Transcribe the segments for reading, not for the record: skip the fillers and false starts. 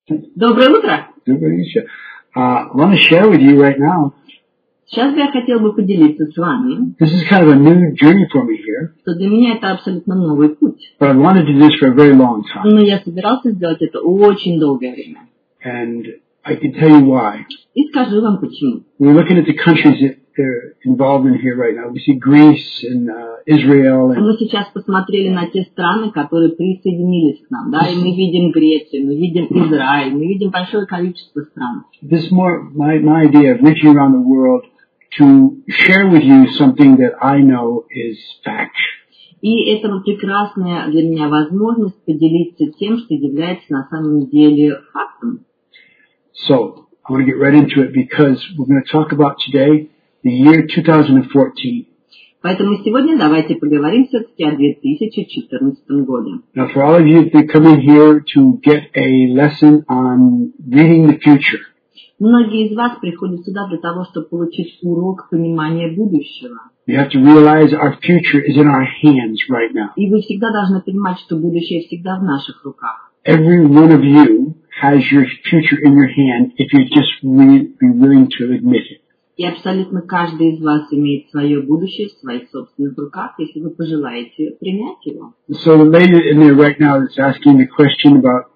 Доброе утро. I want to share with you right now. Сейчас я хотел бы поделиться с вами. This is kind of a new journey for me here. Что для меня это абсолютно новый путь. But I wanted to do this for a very long time. Но я собирался сделать это очень долгое время. And I can tell you why. И скажу вам почему. We're looking at the countries that they're involved in here right now. We see Greece and Israel. Мы сейчас посмотрели на те страны, которые присоединились к нам. Да? И мы видим Грецию, мы видим Израиль, мы видим большое количество стран. This is more my idea of reaching around the world to share with you something that I know is fact. И это прекрасная для меня возможность поделиться тем, что является на самом деле фактом. So, I want to get right into it because we're going to talk about today the year 2014. Поэтому сегодня давайте поговорим все-таки о 2014 году. Now, for all of you, they come in here to get a lesson on reading the future. Многие из вас приходят сюда для того, чтобы получить урок понимания будущего. You have to realize our future is in our hands right now. И вы всегда должны понимать, что будущее всегда в наших руках. Every one of you has your future in your hand if you just be willing to admit it. И абсолютно каждый из вас имеет свое будущее в своих собственных руках, если вы пожелаете принять его. So the lady in there right now is asking the question about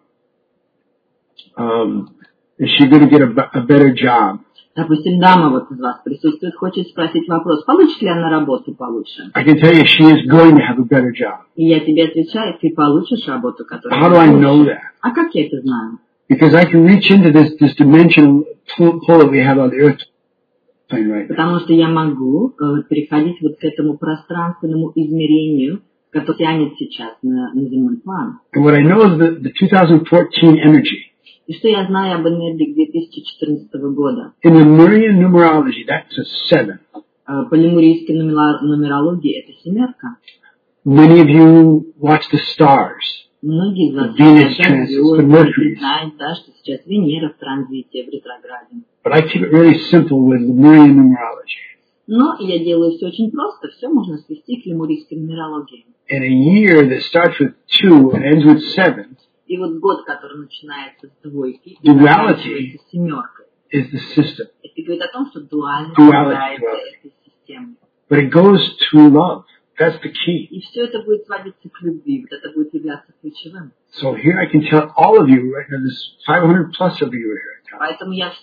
is she going to get a better job? Допустим, дама вот из вас присутствует, хочет спросить вопрос, получит ли она работу получше? I can tell you she is going to have a better job. И я тебе отвечаю, ты получишь работу, которую How do I know that? А как я это знаю? Because I can reach into this dimensional pull that we have on the earth plane right now. Потому что я могу переходить вот к этому пространственному измерению, которое тянет сейчас на земной план. And what I know is the 2014 energy. И что я знаю об энергии 2014 года? In the Lemurian numerology, that's a 7. По лемурийской нумерологии это семерка. Many of you watch the stars. Многие из вас Venus transits, the Mercury. знают, да, что сейчас Венера в транзите, в ретрограде. But I keep it really simple with Lemurian numerology. Но я делаю все очень просто, все можно свести к лемурийской нумерологии. In a year that starts with 2 and ends with 7, И вот год, который начинается с двойки и Duality заканчивается семеркой, is the system. это говорит о том, что дуальность Duality. является этой системой. But it goes to love. That's the key. И все это будет сводиться к любви, вот это будет являться ключевым. So here I can tell all of you right now, there's 500 plus of you here. Поэтому я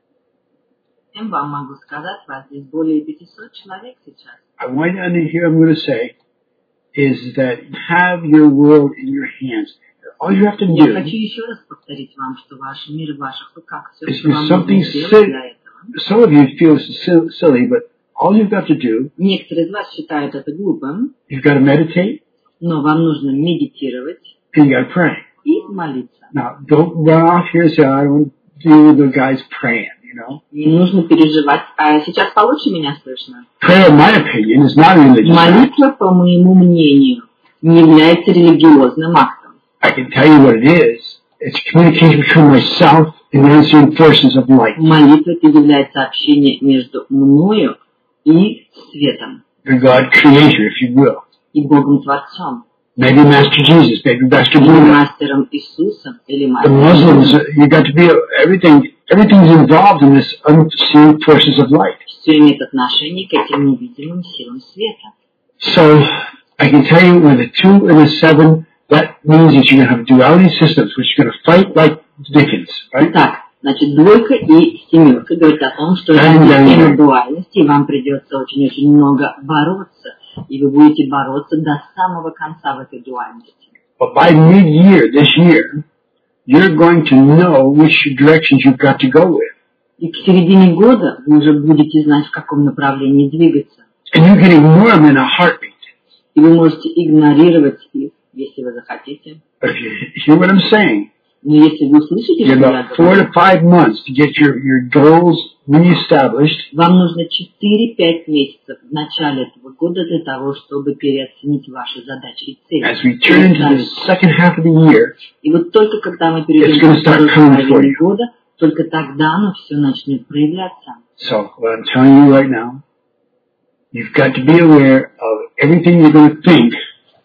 всем вам могу сказать, вас здесь более 500 человек сейчас. I want you to hear I'm going to say is that you have your world in your hands. All you have to Я do хочу еще раз повторить вам, что ваш мир в ваших руках, все, is что for вам нужно something сделать для этого. Some of you feel silly, but all you've got to do, Некоторые из вас считают это глупым, you've got to meditate но вам нужно медитировать and you got to pray. и молиться. Now, don't run off here and say, I don't do the guys praying, you know. Не нужно переживать. А сейчас получше меня слышно? Prayer, in my opinion, is not a religious act. Молитва, по моему мнению, не является религиозным актом. I can tell you what it is. It's communication between myself and the unseen forces of light. Молитва это является общение между мною и светом, The God creator, if you will. и Богом Творцом. Maybe Master Jesus, maybe Master Или Buddha. мастером Иисусом, или The мастером Muslims, Бога. you got to be everything's involved in this unseen forces of light. Все имеет отношение к этим невидимым силам света. So I can tell you with a 2 and a 7, that means that you're going to have duality systems, which you're going to fight like Dickens, right? Итак, значит, двойка и семерка говорят о том, что это система дуальности, и вам придется очень-очень много бороться, и вы будете бороться до самого конца в этой дуальности. But by mid-year, this year, you're going to know which directions you've got to go with. И к середине года вы уже будете знать, в каком направлении двигаться. And you can ignore them in a heartbeat. И вы можете игнорировать их, если вы захотите. But if you hear what I'm saying, Но если вы услышите, you что have я about 4 говорю, to 5 months to get your goals reestablished. вам нужно 4-5 месяцев в начале этого года для того, чтобы переоценить ваши задачи и цели. As we turn into the second half of the year, И вот только когда мы перейдем It's к gonna start второй coming for половине you. года, только тогда оно все начнет проявляться. so what I'm telling you right now, you've got to be aware of everything you're going to think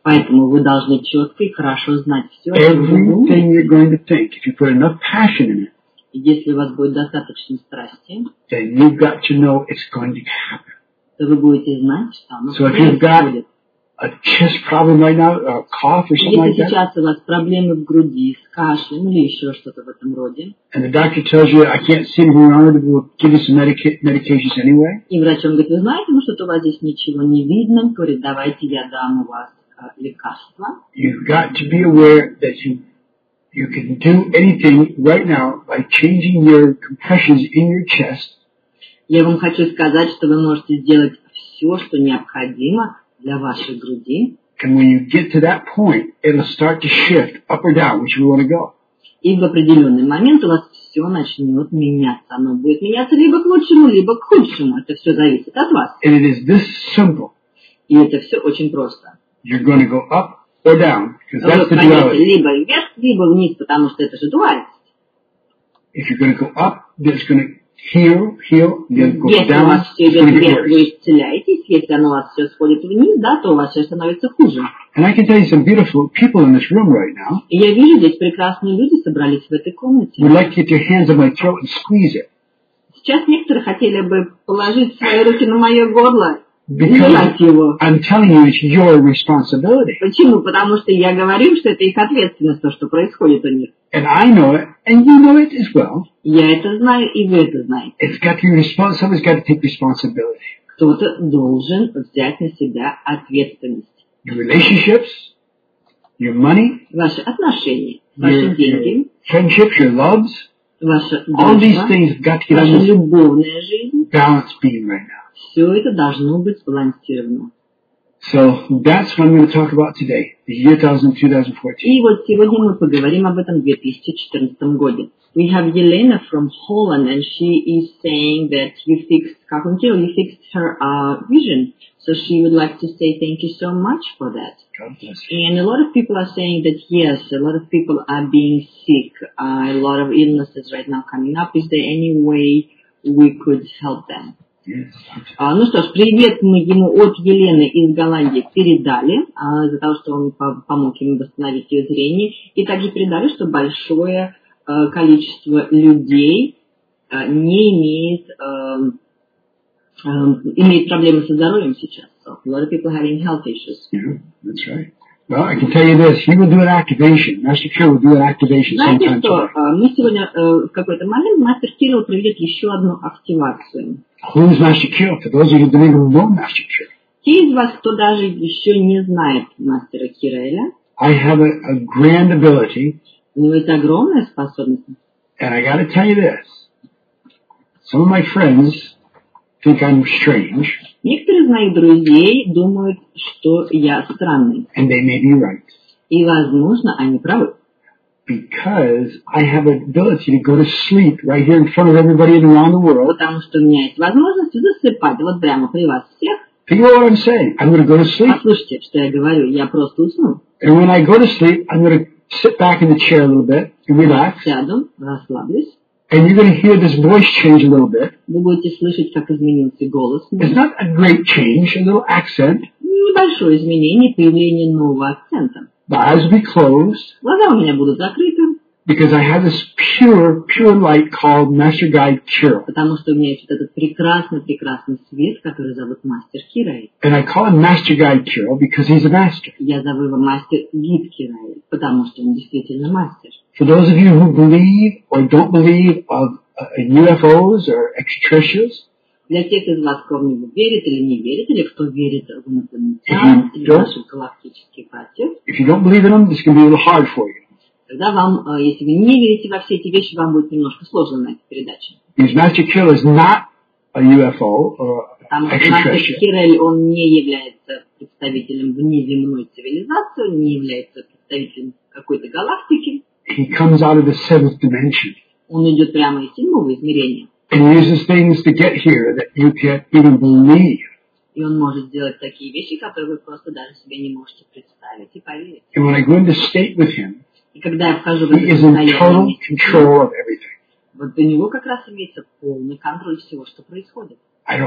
Поэтому вы должны четко и хорошо знать все, о чем вы думаете. Everything you're going to think, if you put enough passion in it, Если у вас будет достаточно страсти, then you've got to know it's going to happen. то вы будете знать, что оно So if you've got происходит. a chest problem right now, or a cough or something like Если that, сейчас у вас проблемы в груди с кашлем или еще что-то в этом роде, and the doctor tells you, I can't see anything wrong with it, we'll give you some medications anyway, и врач вам говорит, вы знаете, ну что-то у вас здесь ничего не видно, говорит, давайте я дам у вас лекарства. you've got to be aware that you can do anything right now by changing your compressions in your chest. Я вам хочу сказать, что вы можете сделать все, что необходимо для вашей груди. And when you get to that point, it'll start to shift up or down, which we want to go. И в определенный момент у вас все начнет меняться. Оно будет меняться либо к лучшему, либо к худшему. Это все зависит от вас. And it is this simple. И это все очень просто. You're going to go up or down, because Вы that's the пойдете duality. либо вверх, либо вниз, потому что это же дуальность. If you're going to go up, then it's going to heal, then go Если у down, вас все it's идет going to get вверх, вы worse. исцеляетесь. Если оно у вас все сходит вниз, да, то у вас все становится хуже. And I can tell you some beautiful people in this room right now И я вижу, здесь прекрасные люди собрались в этой комнате. would like to get your hands on my throat and squeeze it. Сейчас некоторые хотели бы положить свои руки на мое горло и Because сжать его. I'm telling you, it's your responsibility. Почему? Потому что я говорю, что это их ответственность, то, что происходит у них. And I know it, and you know it as well. Я это знаю, и вы это знаете. It's got to be somebody's got to take responsibility. Кто-то должен взять на себя ответственность. Your relationships, your money, Ваши отношения, ваши your деньги, friendships, your loves, ваша all these дружба, things have got to get on ваша this любовная жизнь. balance beam right now. Все это должно быть сбалансировано. So that's what I'm going to talk about today, the year 2014. И вот сегодня мы поговорим об этом в 2014 году. We have Yelena from Holland, and she is saying that you fixed her vision. So she would like to say thank you so much for that. God bless you. And a lot of people are saying that yes, a lot of people are being sick. A lot of illnesses right now coming up. Is there any way we could help them? Yes. Ну что ж, привет мы ему от Елены из Голландии передали, за то, что он помог ему восстановить ее зрение. И также передали, что большое количество людей не имеет проблемы со здоровьем сейчас. So a lot of people having health issues. Yeah, that's right. Well, I can tell you this, he will do an activation. Master Kirill will do an activation Знаете sometime что, today. мы сегодня в какой-то момент мастер Кирилл проведет еще одну активацию. Who's Master Kirill? For those of you who don't even know Master Kirill, Те из вас, кто даже еще не знает мастера Кирилля, I have a grand ability, у него есть огромная способность. and I got to tell you this. Some of my friends think I'm strange, Некоторые из моих друзей думают, что я странный. and they may be right. И, возможно, они правы. Because I have an ability to go to sleep right here in front of everybody and around the world. Потому что у меня есть возможность засыпать вот прямо при вас всех. Think about what I'm saying. I'm going to go to sleep, Послушайте, что я говорю. Я просто усну. and when I go to sleep, I'm going to sit back in the chair a little bit and relax, Сяду, расслаблюсь. and you're going to hear this voice change a little bit. Вы будете слышать, как изменился голос. It's not a great change, a little accent. Небольшое изменение, появление нового акцента. The eyes will be closed Глаза у меня будут закрыты, because I have this pure light called Master Guide Kirill. потому что у меня есть вот этот прекрасный свет, который зовут Мастер Кирилл. And I call him Master Guide Kirill because he's a master. Я зову его Мастер Гид Кирилл, потому что он действительно мастер. For those of you who believe or don't believe of UFOs or extraterrestrials, Для тех из вас, кто в него верит или не верит, или кто верит в инопланетян, или в наших галактических братьев, if you don't believe in them, this can be a little hard for you. тогда вам, если вы не верите во все эти вещи, вам будет немножко сложно на этой передаче. Because Master Kirill is not a UFO or Потому что Мастер extraterrestrial. Кирилл, он не является представителем внеземной цивилизации, он не является представителем какой-то галактики. He comes out of the seventh dimension Он идет прямо из седьмого измерения. and uses things to get here that you can't even believe. И он может сделать такие вещи, которые вы просто даже себе не можете представить и поверить. And when I go into state with him, И когда я вхожу в he это is in total состояние, control of everything. вот у него как раз имеется полный контроль всего, что происходит. I don't have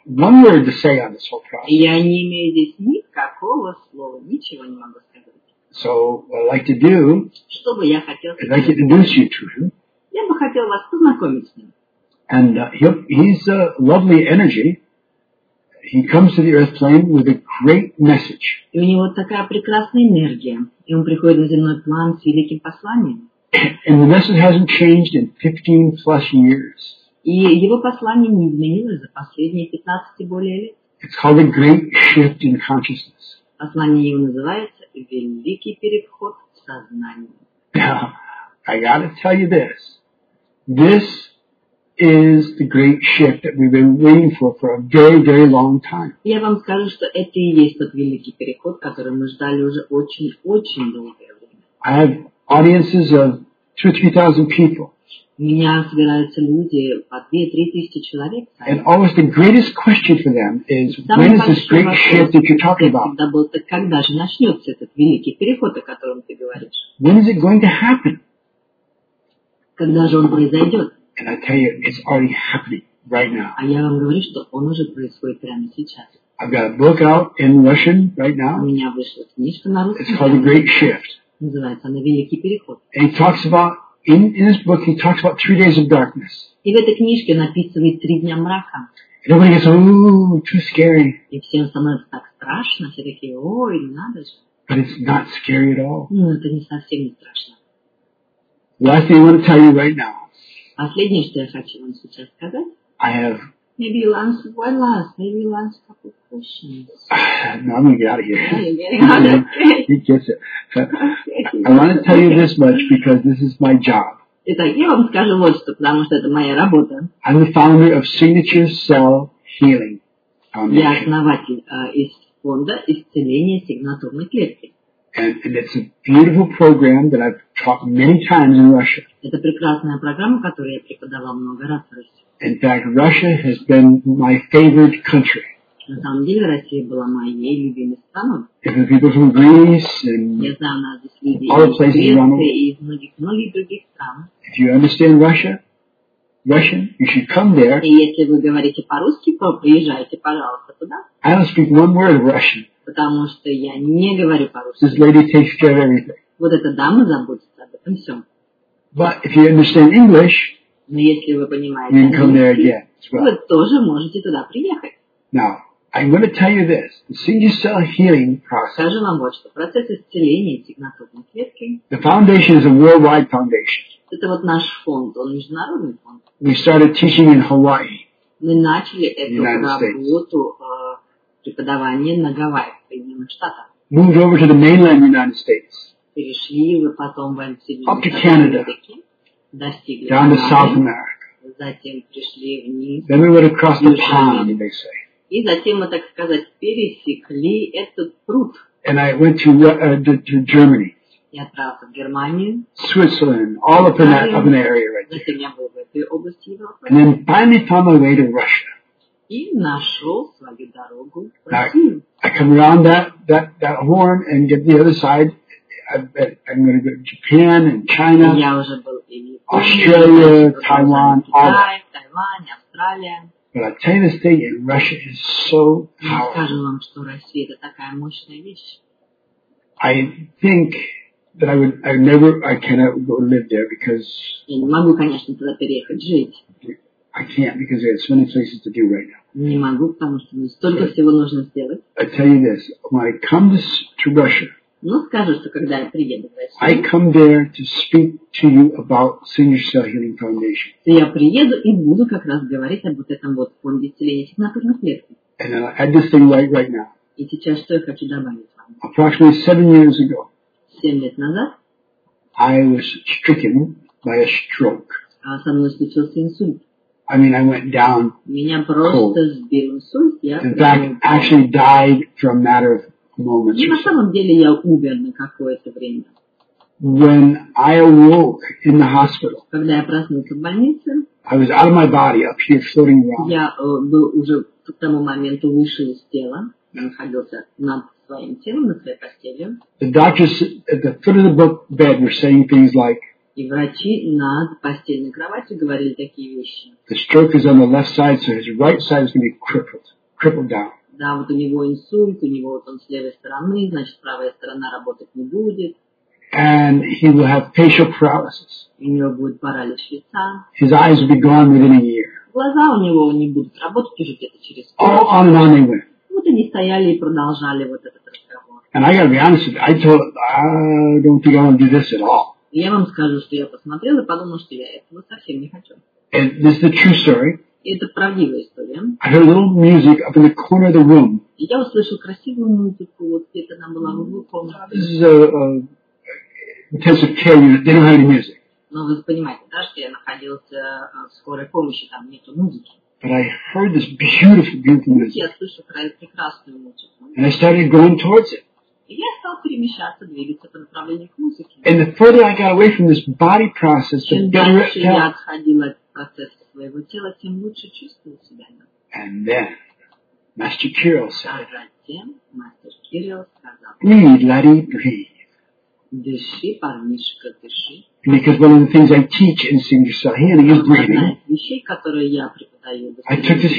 one word to say on this whole process. Я не имею здесь никакого слова, ничего не могу сказать. So what I'd like to do Что бы я хотел is I'd like to сказать? introduce you to him. Я бы хотел вас познакомить с ним. And he's a lovely energy. He comes to the earth plane with a great message. И у него такая прекрасная энергия. И он приходит на земной план с великим посланием. And the message hasn't changed in 15 plus years. И его послание не изменилось за последние 15 и более лет. It's called a great shift in consciousness. Послание его называется «Великий переход в сознании». Now, I gotta tell you this. This is the great shift that we've been waiting for a very, very long time. Я вам скажу, что это и есть тот великий переход, который мы ждали уже очень-очень долгое время. I have audiences of 2,000 or 3,000 people. У меня собираются люди по 2-3 тысячи человек. And always the greatest question for them is, Самый when is this большой great вопрос shift that you're talking about? всегда был, так когда же начнется этот великий переход, о котором ты говоришь? When is it going to happen? Когда же он произойдет? And I tell you, it's already happening right now. А я вам говорю, что он уже происходит прямо сейчас. I've got a book out in Russian right У now. меня вышла книжка на русском. It's called The Great Shift. Называется она «Великий переход». And he talks about, in this book, he talks about 3 days of darkness. И в этой книжке он описывает 3 дня мрака. And everybody gets, ooh, too scary. И всем становится так страшно, все такие, ой, не надо же. But it's not scary at all. Ну, это не совсем не страшно. The last thing I want to tell you right now, Последнее, что я хочу вам сейчас сказать, I have, maybe you'll answer one last, maybe you'll answer a couple of questions. no, I'm going to get out of Yeah, here. you're getting out of it. He gets it. Okay. I want to tell you this much because this is my job. Итак, я вам скажу вот что, потому что это моя работа. I'm the founder of Signature Cell Healing Я Foundation. основатель из фонда исцеления сигнатурной клетки. And it's a beautiful program that I've taught many times in Russia. Это прекрасная программа, которую я преподавал много раз в России. In fact, Russia has been my favorite country. На самом деле Россия была моей любимой страной. If the people from Greece and Я знаю, у нас здесь люди All the из places around the world. Греции и из многих других стран. if you understand Russian, you should come there. И если вы говорите по-русски, то приезжайте, пожалуйста, туда. I don't speak one word of Russian. Потому что я не говорю This по-русски. lady takes care of everything. Вот эта дама заботится об этом всем. But if you understand English, Но если вы понимаете you can come there английский, again as well. вы тоже можете туда приехать. Now, I'm going to tell you this. The Signature Cell Healing process, Скажу вам вот что. Процесс исцеления сигнатурной клетки the foundation is a worldwide foundation. – это вот наш фонд, он международный фонд. We started teaching in Hawaii. Мы начали эту United States. работу преподавания на Гавайях, в Соединенных Штатах. Moved over to the mainland United States, Перешли вы потом в Up to Соединенные Штаты Canada. Америки, достигли down to South Канады, America. затем пришли вниз, Then we went across the Usually. pond, they say. и затем мы, так сказать, пересекли этот пруд. And I went to Germany, Я отправился в Германию, Switzerland, all up in that area right there. затем я был в этой области Европы, And then finally found my way to Russia. и нашел свою дорогу в Так. Россию. I come around that horn and get the other side. I'm going to go to Japan and China. Я уже был и в Японии, Australia, и в Taiwan, all Китае, в Тайване, Австралия. But I tell you this thing, in Russia is so И powerful. скажу вам, что Россия – это такая мощная вещь. I think that I cannot go live there because Я не могу, конечно, туда переехать жить. I can't because there's so many places to do right now. Не могу, потому что мне столько всего нужно сделать. I tell you this, when I come to Russia, Но скажу, что когда я приеду в I Россию, come there to speak to you about Signature Cell Healing Foundation. то я приеду и буду как раз говорить об вот этом вот фонде исцеления сигнатурных клеток. And I add this thing right now. И сейчас что я хочу добавить вам? Approximately 7 years ago, 7 лет назад I was stricken by a stroke. со мной случился инсульт. I mean, I went down. Меня просто сбил инсульт. Я In fact, actually died for a matter of moments. И на самом деле я умер на какое-то время. When I awoke in the hospital, Когда я проснулся в больнице, I was out of my body, up here floating around. я был уже к тому моменту вышел из тела, я находился над своим телом, над своей постелью. The doctors at the foot of the bed were saying things like, И врачи над постельной кроватью говорили такие вещи. The stroke is on the left side, so his right side is going to be crippled down. Да, вот у него инсульт, у него вот он с левой стороны, значит, правая сторона работать не будет. And he will have facial paralysis. У него будет паралич лица. His eyes will be gone within a year. Глаза у него не будут работать уже где-то через год. All on and on they went. Вот они стояли и продолжали вот этот разговор. And I got to be honest with you, I don't think I want to do this at all. И я вам скажу, что я посмотрела и подумала, что я этого совсем не хочу. And this is the true story. И это правдивая история. I heard a little music up in the corner of the room. И я услышала красивую музыку, вот где-то она была в углу комнаты. This is a intensive care unit. They don't have any music. Но вы понимаете, да, что я находился в скорой помощи, там нету музыки. But I heard this beautiful music. Я слышу прекрасную музыку. And I started going towards it. И я стал перемещаться, двигаться по направлению к музыке. And the further I got away from this body process, the Чем better it дальше я felt. отходила от процесса своего тела, тем лучше чувствую себя. And then, Master Kirill А said, затем мастер Кирилл сказал: breathe, laddie, breathe. дыши, парнишка, дыши. Because one of the things I teach in Senior Healing is Одна breathing. из вещей, которые я преподаю, I took this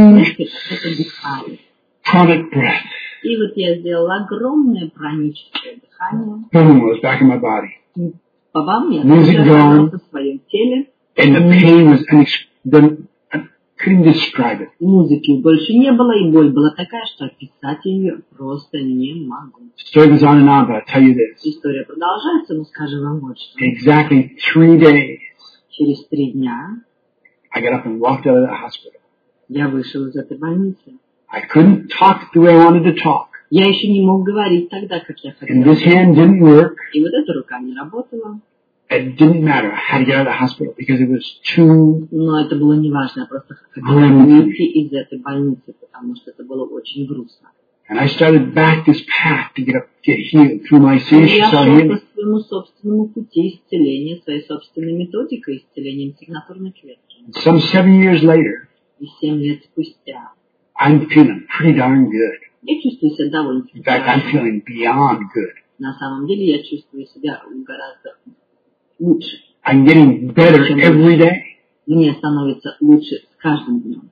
это дыхание. Pranic breath. И вот я сделала огромное праническое дыхание. Boom, I was back in my body. И по вам я Music тоже gone. оказалась в своем теле. And the pain was I couldn't describe it. Музыки больше не было, и боль была такая, что описать ее просто не могу. The story goes on and on, but I'll tell you this. История продолжается, но скажу вам вот что. Exactly 3 days, Через 3 дня I got up and walked out of that hospital. я вышел из этой больницы. I couldn't talk the way I wanted to talk. Я еще не мог говорить тогда, как я And хотел. this hand didn't work. И вот эта рука не работала. It didn't matter. I had to get out of the hospital because it was too Но это было неважно, я просто хотела Громко. выйти из этой больницы, потому что это было очень грустно. And I started back this path to get healed through my И Senior я шел Healing. по своему собственному пути исцеления, своей собственной методикой исцеления сигнатурной клетки. Some 7 years later, И 7 лет спустя I'm feeling pretty darn good. я чувствую себя довольно-таки In fact, I'm хорошо. feeling beyond good. На самом деле я чувствую себя гораздо лучше. I'm getting better every day. Мне становится лучше с каждым днем.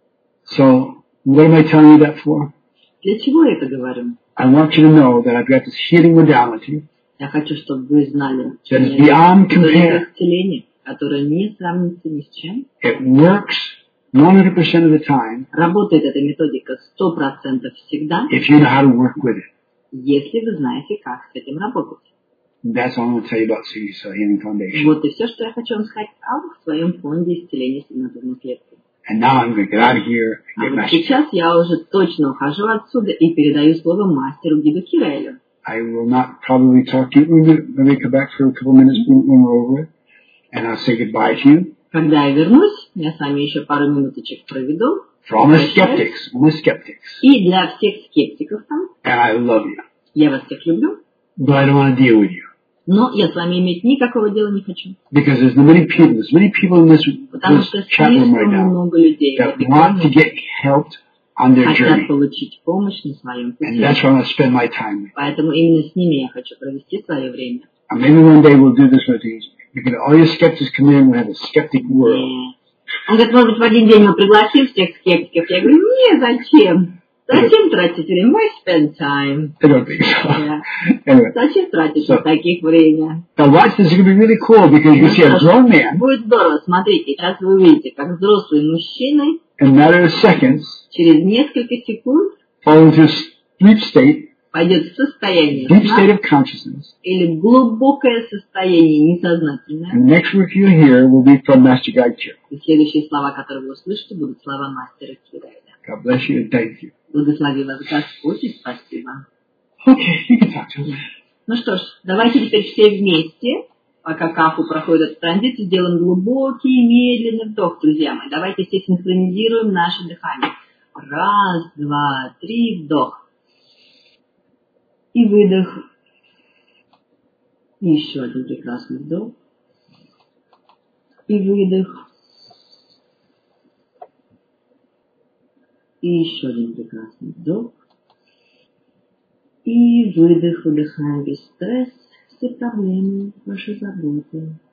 So, what am I telling you that for? Для чего я это говорю? I want you to know that I've got this healing modality Я хочу, чтобы вы знали, что that у is меня beyond есть compare. исцеление, которое не сравнится ни с чем. It works 100% of the time Работает эта методика 100% всегда, if you know how to work with it. если вы знаете, как с этим работать. That's all I'm going to tell you about Senior Healing Foundation. Вот и все, что я хочу вам сказать о своем фонде исцеления сигнатурной клетки. And now I'm going to get out of here and А get вот my сейчас я уже точно ухожу отсюда и передаю слово мастеру Гиду Кирелю. I will not probably talk to you. Maybe come back for a couple minutes when we're over it. And I'll say goodbye to you. Когда я вернусь, я с вами еще пару минуточек проведу. For all the skeptics. И для всех скептиков там, And I love you. я вас всех люблю, But I don't want to deal with you. но я с вами иметь никакого дела не хочу. Because there's many people in this Потому что chat room right слишком now много людей в that этой want to комнате get helped on their хотят journey. получить помощь на своем And пути. that's where I'm going to spend my time with. Поэтому именно с ними я хочу провести свое время. And maybe one day we'll do this with these. Because all your skeptics come in, we'll have a skeptic world. Он говорит, может быть, в один день мы пригласим всех скептиков. Я говорю, не, зачем? Зачем тратить время? Why spend time? I don't think so. Yeah. Anyway, Зачем тратить на таких время? now watch this. It's going to be really cool because you see a grown man Будет здорово. Смотрите, сейчас вы увидите, как взрослый мужчина in a matter of seconds через несколько секунд fall into a sleep state, пойдет в состояние deep сна state of consciousness. или глубокое состояние несознательное. And the next work you hear will be from Master Guy Kirill. И следующие слова, которые вы услышите, будут слова мастера Кирилля. God bless you and thank you. Благослови вас Господь и спасибо. Okay, you can talk to him. Ну что ж, давайте теперь все вместе, пока Кафу проходит этот транзит, сделаем глубокий, медленный вдох, друзья мои. Давайте все синхронизируем наше дыхание. 1, 2, 3, вдох. И выдох. И еще один прекрасный вдох. И выдох. И еще один прекрасный вдох. И выдох, выдыхаем без стресса, все проблемы, ваши заботы.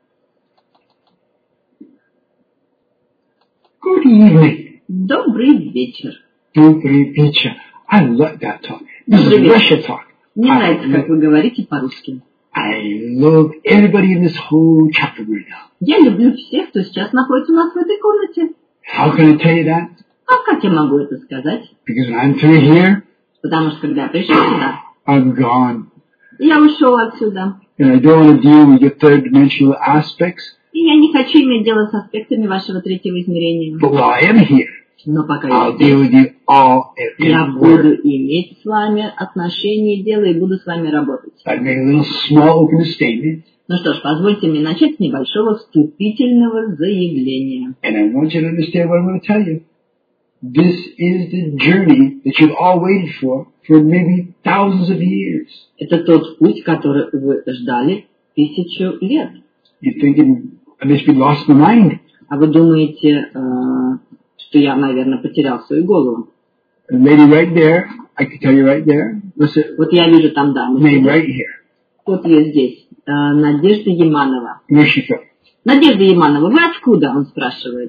evening. Добрый вечер. Добрый вечер. I love that talk. This is Russia talk. Мне нравится, как вы говорите по-русски. I love everybody in this whole chapter right now. Я люблю всех, кто сейчас находится у нас в этой комнате. How can I tell you that? А как я могу это сказать? Because when I'm through here, Потому что когда я пришел сюда, I'm gone. я ушел отсюда. And I don't want to deal with your third dimensional aspects. И я не хочу иметь дело с аспектами вашего третьего измерения. But while I am here, Но пока я I'll deal здесь, with you all я in буду order. иметь с вами отношения и дело, и буду с вами работать. I'd make a little small opening statement. Ну что ж, позвольте мне начать с небольшого вступительного заявления. And I want you to understand what I'm going to tell you. This is the journey that you've all waited for maybe thousands of years. Это тот путь, который вы ждали 1000 лет. You're thinking, I must be lost my mind. А вы думаете, что я, наверное, потерял свою голову? The lady right there, I can tell you right there. Listen, Вот я вижу там даму. name right here. Вот я здесь. Надежда Яманова. Where's she from? Надежда Яманова, вы откуда? Он спрашивает.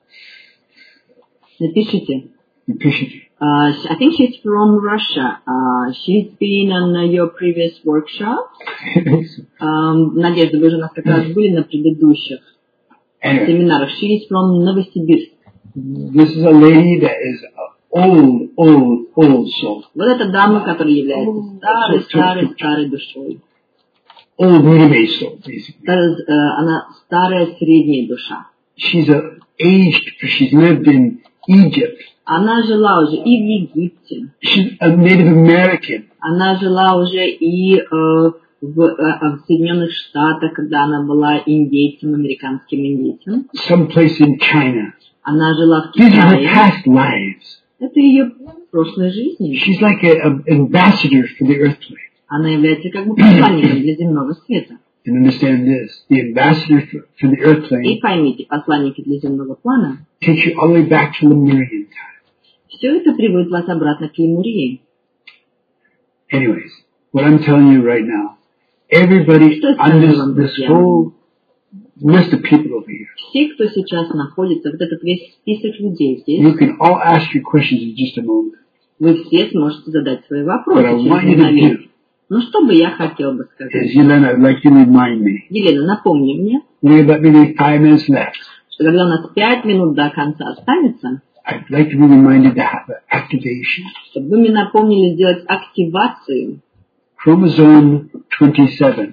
Напишите. Напишите. I think she's from Russia. She's been on your previous workshop. Надежда, вы же у нас как раз были на предыдущих Anyway, семинарах. She is from Новосибирск. this is a lady that is an old soul. Вот эта дама, которая является старой душой. Old medium-aged soul, basically. Она старая средняя душа. She's aged, she's lived in Egypt. Она жила уже и в Египте. She's a Native American. Она жила уже и в Соединенных Штатах, когда она была индейцем, американским индейцем. Someplace in China. Она жила в These are her Китае. past lives. Это ее прошлой жизни. She's like an ambassador for the earth plane. Она является как бы посланником для земного света. And understand this, the ambassador for the earth И plane поймите, посланники для земного плана, takes you all the way back to Lemurian time. все это приводит вас обратно к Лемурии. Anyways, what I'm telling you right now, everybody on this whole list of people over here, Все, кто сейчас находится, вот этот весь список людей здесь, you can all ask your questions in just a moment. вы все сможете задать свои вопросы What I через want you to мгновение. do Ну, что бы я хотел бы сказать? is, Yelena, I'd like you to remind me. Елена, напомни мне, We have about maybe 5 minutes left. что когда у нас 5 минут до конца останется, I'd like to be reminded to have an activation. чтобы вы мне напомнили сделать активацию Chromosome 27.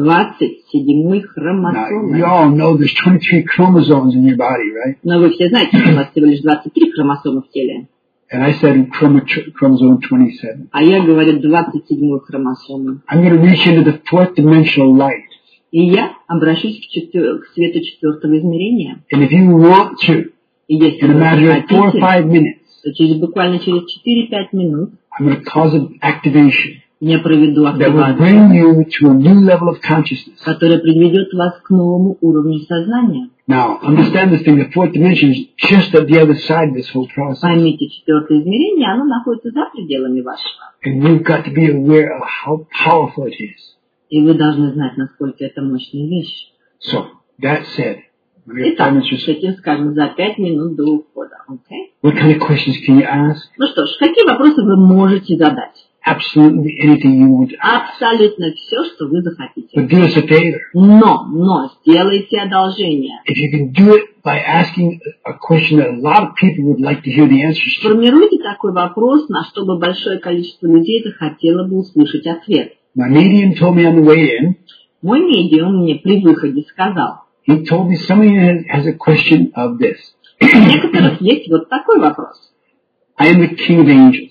27-й Now, хромосомы. you all know there's 23 chromosomes in your body, right? Но вы все знаете, что у вас всего лишь 23 хромосомы в теле. And I said chromosome 27. А я говорю 27-ю хромосому. I'm going to reach into the fourth dimensional light. И я обращусь к свету 4-го измерения. And if you want to, И если in a вы matter of 4 or хотите, 5 minutes, то буквально через 4-5 минут I'm going to cause an activation я проведу that will активацию, bring you to a new level of consciousness. которая приведет вас к новому уровню сознания. Now, understand this thing, the fourth dimension is just at the other side of this whole process. Поймите, 4-е измерение, оно находится за пределами вашего. And you've got to be aware of how powerful it is. И вы должны знать, насколько это мощная вещь. So, that said, we have 5 Итак, minutes or с so. этим скажем за 5 минут до ухода. Okay? What kind of questions can you ask? Ну что ж, какие вопросы вы можете задать? Absolutely anything you want to ask. Абсолютно все, что вы захотите. But do us a favor. Но сделайте одолжение. If you can do it by asking a question that a lot of people would like to hear the answers to, Сформируйте такой вопрос, на что бы большое количество людей захотело бы услышать ответ. my medium told me on the way in, Мой медиум мне при выходе сказал, he told me somebody has a question of this. у некоторых есть вот такой вопрос. I am the king of angels.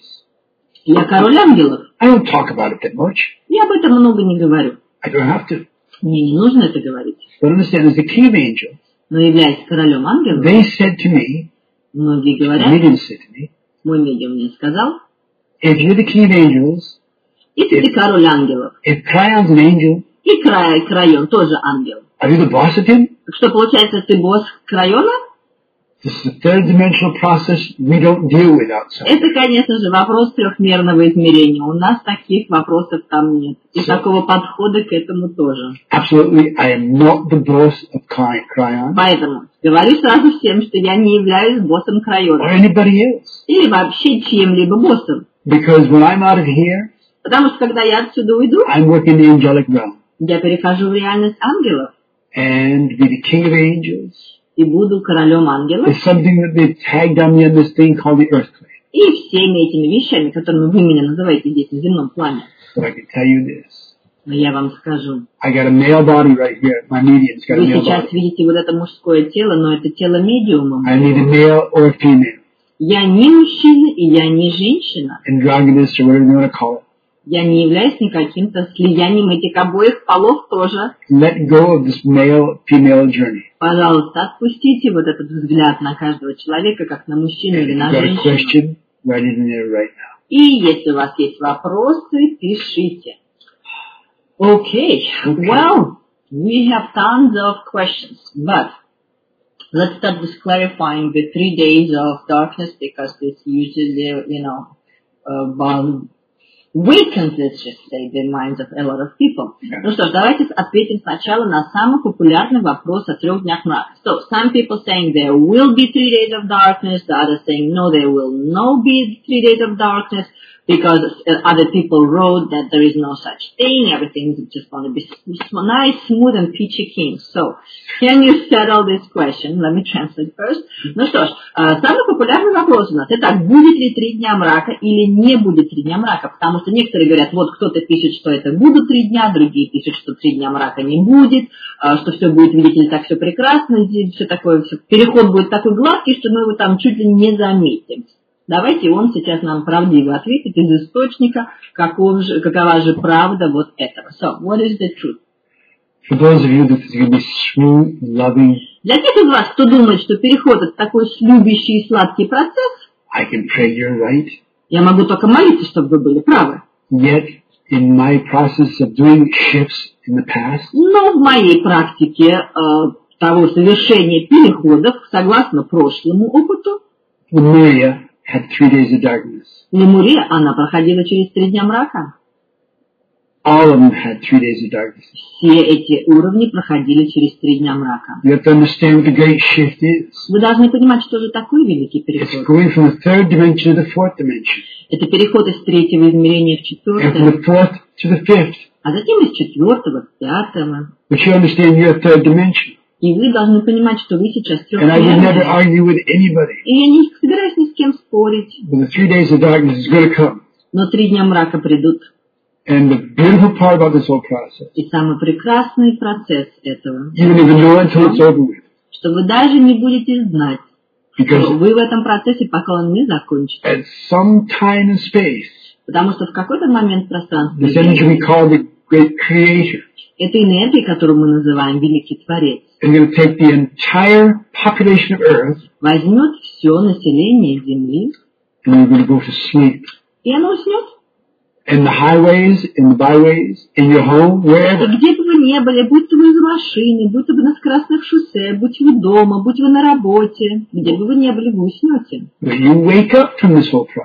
Я король ангелов. I don't talk about it that much. Я об этом много не говорю. I don't have to. Мне не нужно это говорить. But understand, as the king of angels, Но являясь королем ангелов, they said to me, многие the говорят, medium said to me, мой медиум мне сказал, if you're the king of angels, если ты король ангелов, if Crayon's an angel, и Крайон тоже ангел, are you the boss of him? что получается, ты босс Крайона? This is a third dimensional process we don't deal with outside. Это, конечно же, вопрос трехмерного измерения. У нас таких вопросов там нет. И такого подхода к этому тоже. Absolutely, I am not the boss of Cryon Поэтому говорю сразу всем, что я не являюсь боссом or Крайона. anybody else. Или вообще чьим-либо боссом. Because when I'm out of here, Потому что когда я отсюда уйду, I'm working the angelic realm я перехожу в реальность ангелов and be the king of angels. и буду королем ангелов. It's something that they tagged on me on this thing called the earthquake. И всеми этими вещами, которыми вы меня называете здесь на земном плане. But I can tell you this. Но я вам скажу. I got a male body right here. My medium's got a Вы male сейчас body. видите вот это мужское тело, но это тело медиума. I'm neither male or female. Я не мужчина и я не женщина. Androgynous or whatever you want to call it. Я не являюсь никаким-то слиянием этих обоих полов тоже. Let go of this male-female journey. Пожалуйста, отпустите вот этот взгляд на каждого человека, как на мужчину And или if на you've got a женщину. question, write it in there right now. И если у вас есть вопросы, пишите. Okay, well, we have tons of questions, but let's start with clarifying the 3 days of darkness because this usually, weakens, let's just say, the minds of a lot of people. Ну что ж, давайте ответим сначала на самый популярный вопрос о 3 днях мрака. So, some people saying there will be 3 days of darkness, the others saying no, there will not be 3 days of darkness, because other people wrote that there is no such thing, everything is just going to be nice, smooth and peachy keen. So, can you settle this question? Let me translate first. Ну что ж, самый популярный вопрос у нас, это будет ли 3 дня мрака или не будет 3 дня мрака, потому что некоторые говорят, вот кто-то пишет, что это будут 3 дня, другие пишут, что 3 дня мрака не будет, что все будет, видите ли, так все прекрасно, здесь все такое, все, переход будет такой гладкий, что мы его там чуть ли не заметим. Давайте он сейчас нам правдиво ответит из источника, какова же правда вот этого. So, what is the truth? For those of you that is going to be smooth, loving, Для тех из вас, кто думает, что переход это такой любящий и сладкий процесс, I can pray you're right. я могу только молиться, чтобы вы были правы. Yet, in my process of doing shifts in the past, Но в моей практике того совершения переходов, согласно прошлому опыту, Lemuria had 3 days of darkness. Лемурия, она проходила через 3 дня мрака. All of them had 3 days of darkness. Все эти уровни проходили через 3 дня мрака. You have to understand what the great shift is. Вы должны понимать, что же такое великий It's переход. going from the third dimension to the fourth dimension, Это переход из 3-го измерения в and from 4-е, the fourth to the fifth. а затем из 4-го в 5-го. But you understand you're a third dimension. И вы должны понимать, что вы сейчас And I would never 3-е. argue with anybody. И я не собираюсь ни с кем спорить. But the 3 days of darkness is going to come. Но 3 дня мрака придут. And the beautiful part about this whole process, И самый прекрасный процесс этого, you don't even know until it's over with. что вы даже не будете знать, что Because вы в этом процессе, пока он не закончится. at some time and space, Потому что в какой-то момент пространства this energy we call the great creator эта энергия, которую мы называем Великий Творец, is going to take the entire population of Earth возьмет все население Земли, and we're going to go to sleep. и оно уснет. In the highways, in the byways, in your home, И wherever. где бы вы ни были, будь то вы из машины, будь то вы на скоростных шоссе, будь вы дома, будь вы на работе, где бы вы ни были, вы уснете. When you wake up from this whole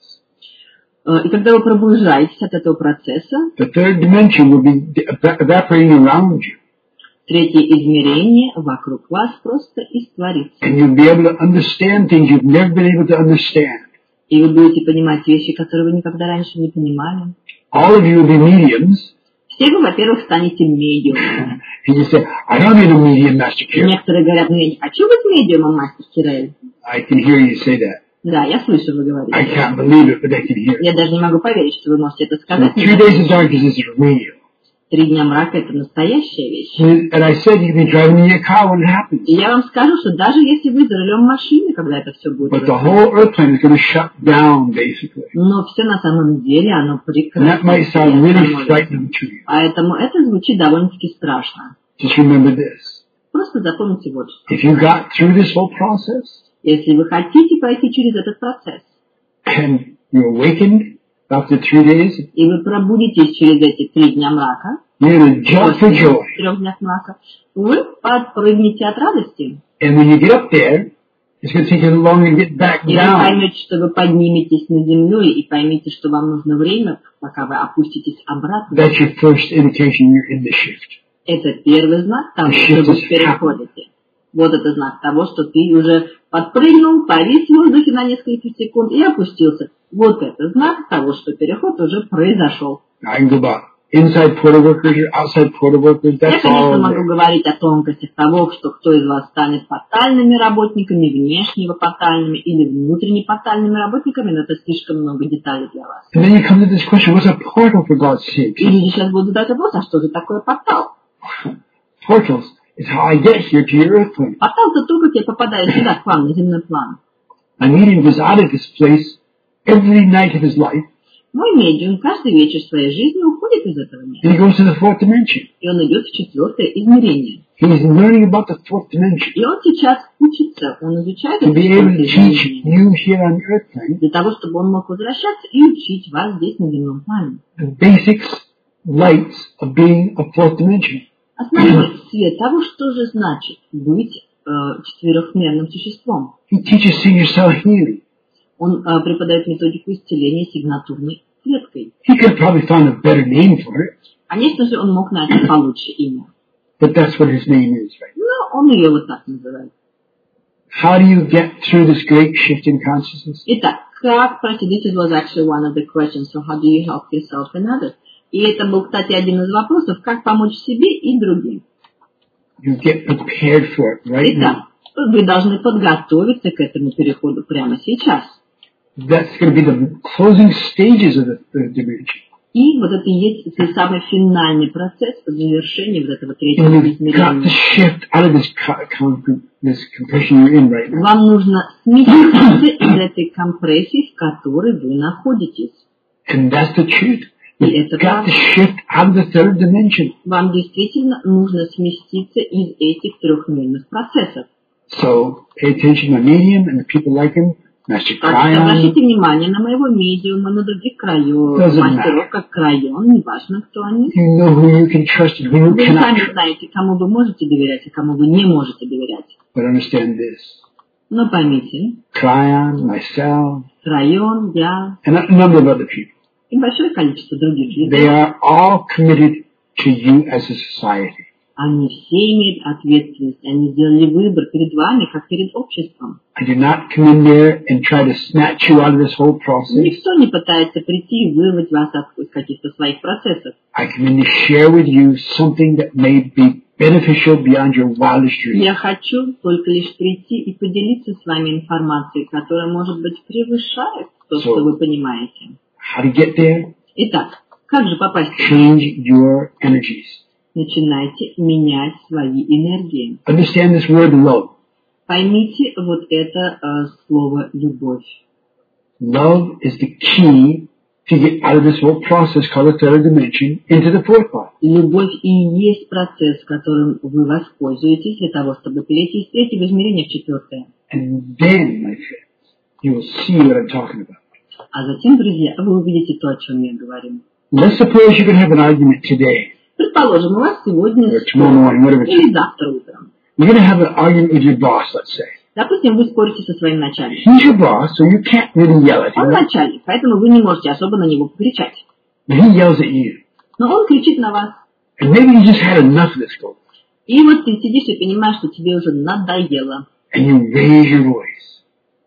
process, И когда вы пробуждаетесь от этого процесса, the third dimension will be evaporating around you. 3-е измерение вокруг вас просто испарится. And you'll be able to understand things you've never been able to understand. И вы будете понимать вещи, которые вы никогда раньше не понимали. All of you will be mediums. Все вы, во-первых, станете медиумами. And you say, I don't need a medium, Master И Kirill. некоторые говорят, ну я не хочу быть медиумом, мастер Кирилл. I can hear you say that. Да, я слышу, вы I говорите. can't believe it, but I can hear it. Я даже не могу поверить, что вы можете это So сказать. 3 days of darkness is real. 3 дня мрака – это настоящая вещь. And I said you can be driving in your car when it happens. И я вам скажу, что даже если вы за рулем машины, когда это все будет, But the whole earth plane is going to shut down, basically. но все на самом деле, оно And that прекрасно. might sound really frightening to you. Поэтому это звучит довольно-таки страшно. Just remember this. Просто запомните вот что. If you got through this whole process, Если вы хотите пройти через этот процесс, and you awakened after 3 days, и вы пробудитесь через эти 3 дня мрака, you're going to jump for после joy. 3 днях мрака, вы подпрыгнете от радости. And when you get up there, It's going to take you longer to get back И вы down. поймете, что вы подниметесь над землей, и поймете, что вам нужно время, пока вы опуститесь обратно. That's your first indication you're in the shift. Это первый знак того, что вы переходите. Вот это знак того, что ты уже подпрыгнул, повис в воздухе на несколько секунд и опустился. Вот это знак того, что переход уже произошел. I can go about inside portal workers or outside portal workers. Я, That's конечно, all могу there. говорить о тонкостях того, что кто из вас станет портальными работниками, внешнего портальными или внутренне портальными работниками, но это слишком много деталей для вас. And then you come to this question, what's a portal for God's sake? И люди сейчас будут задать вопрос, а что же такое портал? Portals is how I get here to your earth plane. Портал — это то, как я попадаю сюда, к вам, на земной план. My medium goes out of this place every night of his life, Мой медиум каждый вечер своей жизни уходит из этого мира. and he goes to the fourth dimension. И он идет в четвертое измерение. He's learning about the fourth dimension И он сейчас учится, он изучает to это be able to четвертое teach измерение, you here on the earth plane для того, чтобы он мог возвращаться и учить вас здесь, на земном плане. the basics, lights of being a fourth dimension. Основной цвет того, что же значит быть четырехмерным существом. He teaches senior cell healing. Он преподает методику исцеления сигнатурной клеткой. He could have probably found a better name for it, Конечно же, он мог найти получше имя. but that's what his name is, right? Но он ее вот так называет. How do you get through this great shift in consciousness? Итак, как, this was actually one of the questions, so how do you help yourself and others? И это был, кстати, один из вопросов, как помочь себе и другим. You get prepared for it right now. Итак, вы должны подготовиться к этому переходу прямо сейчас. That's going to be the closing stages of the third dimension. И вот это и есть тот самый финальный процесс завершения вот этого третьего And you've got to измерения. shift out of this compression you're in right now. Вам нужно сместиться из этой компрессии, в которой вы находитесь. And that's the truth. И You've это got to правда. shift out of the third dimension. Вам действительно нужно сместиться из этих трехмерных процессов. So pay attention to my medium and the people like him, Master Так что Cryon. обратите внимание на моего медиума, на других Doesn't мастеров, matter. как Крайон, неважно, кто они. You know who you can trust and who you Вы cannot сами trust. знаете, кому вы можете доверять, а кому вы не можете доверять. But understand this. Но поймите, Cryon, myself, Крайон, я and a number of other people. и большое количество других They людей, are all committed to you as a society. они все имеют ответственность, они сделали выбор перед вами, как перед обществом. I do not come in there and try to snatch you out of this whole process. Никто не пытается прийти и вырвать вас из каких-то своих процессов. I come in to share with you something that may be beneficial beyond your wildest dreams. Я хочу только лишь прийти и поделиться с вами информацией, которая, может быть, превышает то, что вы понимаете. How to get there? Итак, как же попасть? Change your energies. Начинайте менять свои энергии. Understand this word love. Поймите вот это слово «любовь». Love is the key to get out of this whole process called the third dimension into the fourth part. Любовь и есть процесс, которым вы воспользуетесь для того, чтобы перейти из третьего измерения в четвертое. And then, my friends, you will see what I'm talking about. А затем, друзья, вы увидите то, о чем я говорю. Let's suppose you're going to have an argument today. Предположим, у вас сегодня Or tomorrow morning, whatever it is. или завтра утром. You're going to have an argument with your boss, let's say. Допустим, вы спорите со своим начальником. He's your boss, so you can't really yell at Он him. начальник, поэтому вы не можете особо на него покричать. But he yells at you. Но он кричит на вас. And maybe you just had enough of this goal. И вот ты сидишь и понимаешь, что тебе уже надоело. And you raise your voice.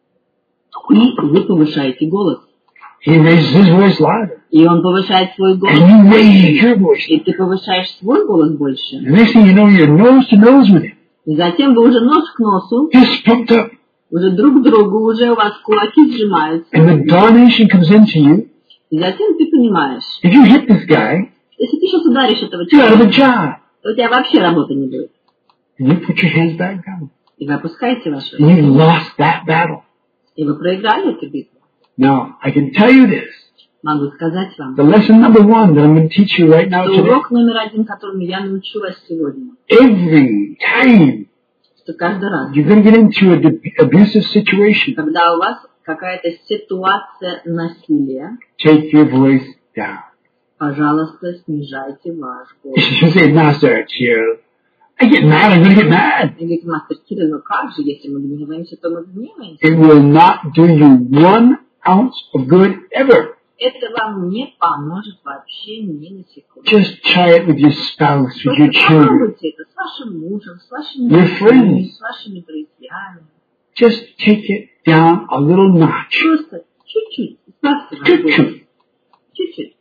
И вы повышаете голос. He raises his voice louder. И он повышает свой голос. And you raise your voice. И ты повышаешь свой голос больше. And next thing you know, you're nose to nose with him. И затем вы уже нос к носу, Just pumped up. уже друг к другу, уже у вас кулаки сжимаются. And the domination comes into you. И затем ты понимаешь, If you hit this guy, если ты сейчас ударишь этого you're out of a человека, job. то у тебя вообще работы не будет. And you put your hands back down. И вы опускаете вашу And you руку. lost that battle. И вы проиграли эту битву. Now, I can tell you this. Могу сказать вам, The lesson number one that I'm going to teach you right now что today. урок номер один, которому я научу вас сегодня, Every time что каждый раз, you're going to get into an abusive situation, когда у вас какая-то ситуация насилия, take your voice down. пожалуйста, снижайте ваш голос. You should say, Master, chill. I get mad, I'm going to get mad. И говорит, мастер Кирилл, ну как же, если мы гневаемся, то мы гневаемся. It will not do you 1 ounce of good ever. Это вам не поможет вообще ни на секунду. Just try it with your spouse, with your Просто children. попробуйте это с вашим мужем, с вашими Your детьми, friends. с вашими друзьями. Just take it down a little notch. Просто чуть-чуть. Сбавьте ваш голос. Чуть-чуть. Чуть-чуть.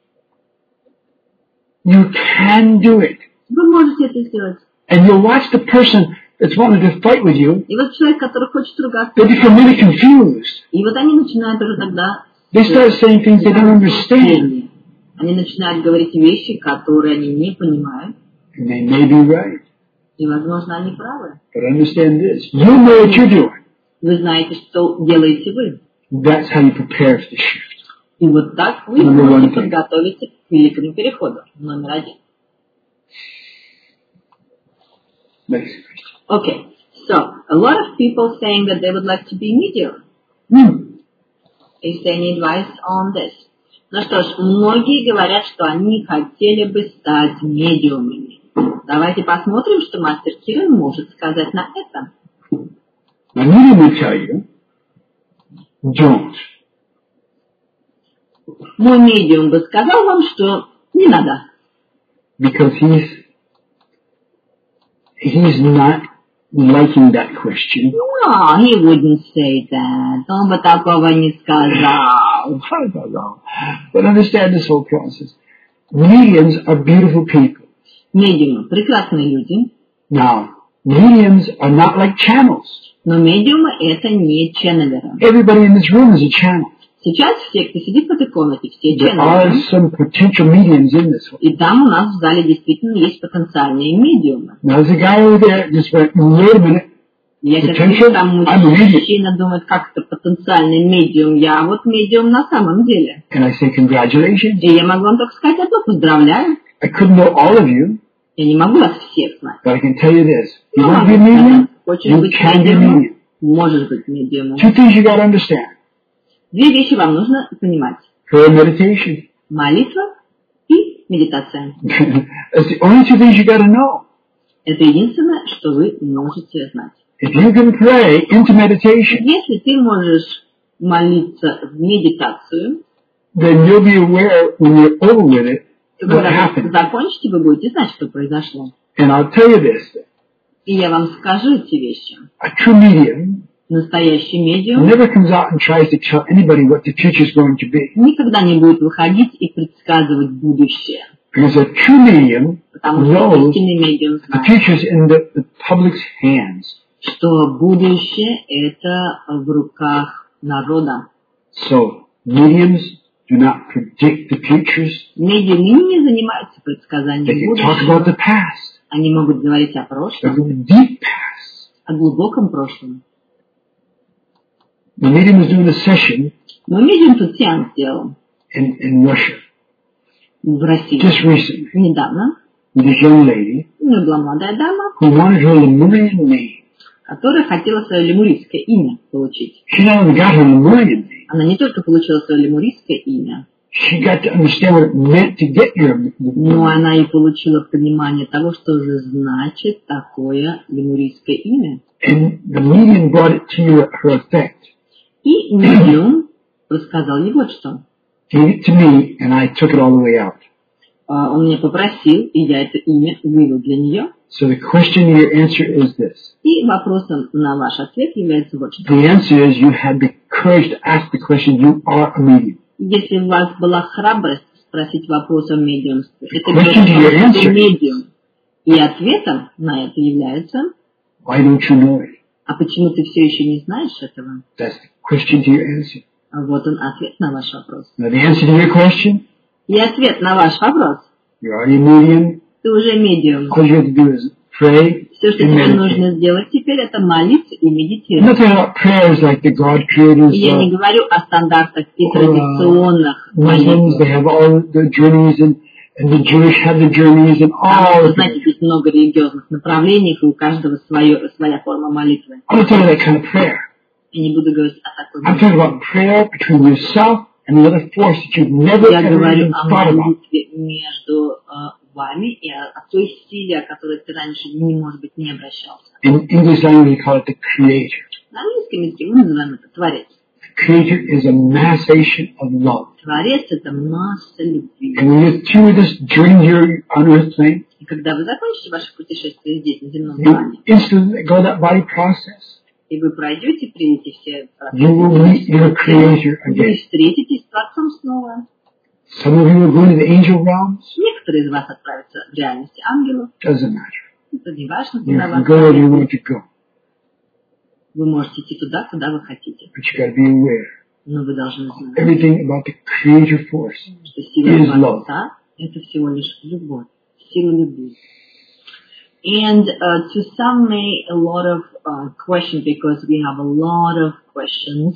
You can do it. Вы можете это сделать. And you'll watch the person that's wanting to fight with you. И вот человек, который хочет ругаться, They become really confused. и вот они начинают уже тогда They start saying things they don't understand. Они начинают говорить вещи, которые они не понимают, And they may be right. и, возможно, они правы. But understand this. You know what you're doing. Вы знаете, что делаете вы. That's how you prepare for the shift. И вот так вы Number можете one thing. подготовиться к великому переходу. Номер 1. Next question. Okay, so a lot of people saying that they would like to be medium. Is there any advice on this? Ну что ж, многие говорят, что они хотели бы стать медиумами. Давайте посмотрим, что мастер Кирилл может сказать на это. My medium will tell you, don't. Мой медиум бы сказал вам, что не надо. Because he's not liking that question. No, he wouldn't say that. Он бы такого не сказал. I don't know. But understand this whole process. Mediums are beautiful people. Медиумы – прекрасные люди, Now, mediums are not like channels. но медиумы – это не ченнелеры. Everybody in this room is a channel. Сейчас все, кто сидит в этой комнате, все There are ченнелеры. some potential mediums in this one. И там у нас в зале действительно есть потенциальные медиумы. Now, there's a guy over there just went, wait a minute. Я сейчас Potential? вижу, там I'm a medium. мужчина думает, как это потенциальный медиум. Я вот медиум на самом деле. And I say, congratulations. И я могу вам только сказать одно, поздравляю. I couldn't know all of you, Я не могу вас всех знать. but I can tell you this. You Ну, want to могу be a medium? сказать, хочешь You быть can be a медиумом, medium. можешь быть медиумом. Two things you got to understand. Две вещи вам нужно понимать. Prayer and meditation. Молитва и медитация. That's the only two things you got to know. Это единственное, что вы можете знать. If you can pray into meditation, Если ты можешь молиться в медитацию, then you'll be aware when you're over with it то what когда вы happened. закончите, вы будете знать, что произошло. And I'll tell you this. И я вам скажу эти вещи. A true medium Настоящий медиум never comes out and tries to tell anybody what the future is going to be. никогда не будет выходить и предсказывать будущее. Because a true medium Потому что knows истинный медиум the знает, future is in the public's hands. что будущее это в руках народа. So mediums do not predict the futures. Медиумы не занимаются They предсказанием can talk будущего. about the past, Они могут говорить о прошлом, the deep past. о глубоком прошлом. The medium is doing a session Но медиум тут сеанс сделал in Russia в России just recently недавно. with this young lady У нее была молодая дама, who wanted her Lemurian name. которая хотела свое лемурийское имя получить. She not only got her Lemurian name, Она не только получила свое лемурийское имя, she got to understand what it meant to get your но она и получила понимание того, что же значит такое лемурийское имя. And the medium brought it to her effect. И медиум рассказал ей вот что. Gave it to me, and I took it all the way out. Он меня попросил, и я это имя вывел для нее. So the question to your answer is this. И вопросом на ваш ответ является вот что. The answer is you had the courage to ask the question, you are a medium. Если у вас была храбрость спросить вопрос о медиумстве, это Question to your говорит, что answer. медиум. И ответом на это является, Why don't you know it? а почему ты все еще не знаешь этого? That's the question to your answer. А вот он ответ на ваш вопрос. Now the answer to your question, И ответ на ваш вопрос, you're already a medium. ты уже медиум. All you have to do is pray Все, что and тебе meditate. нужно сделать теперь, это молиться и I'm медитировать. not talking about prayers like the God creators. И я не говорю о стандартах и Or, традиционных Muslims, they молитвах. have all the journeys, and the Jewish have the journeys, and all Вы of знаете, it. здесь много религиозных направлений, и у каждого своя форма молитвы. I'm not talking about that kind of prayer. Я не буду говорить о такой I'm talking молитве. about prayer between yourself and the other force that you've never Я ever говорю even о thought about. молитве между вами и о той силе, о которой ты раньше, может быть, не обращался. In English language, we call it the Creator. На английском языке мы называем это Творец. Creator is a manifestation of love. Творец — это масса любви. And when you're through this journey here on earth plane, И когда вы закончите ваше путешествие здесь, на земном you плане, instantly go that body process. и вы пройдете, примете все You will meet your Creator вы again. встретитесь с Творцом снова. Some of you will go into the angel realms. Некоторые из вас отправятся в реальность ангелов. Doesn't matter. Это не важно, You куда can вас go where you отправят. want to go. Вы можете идти туда, куда вы хотите. But you got to be aware. Но вы должны знать, Everything about the Creator force что сила is love. Творца — это всего лишь любовь, сила любви. And to some may a lot of questions, because we have a lot of questions,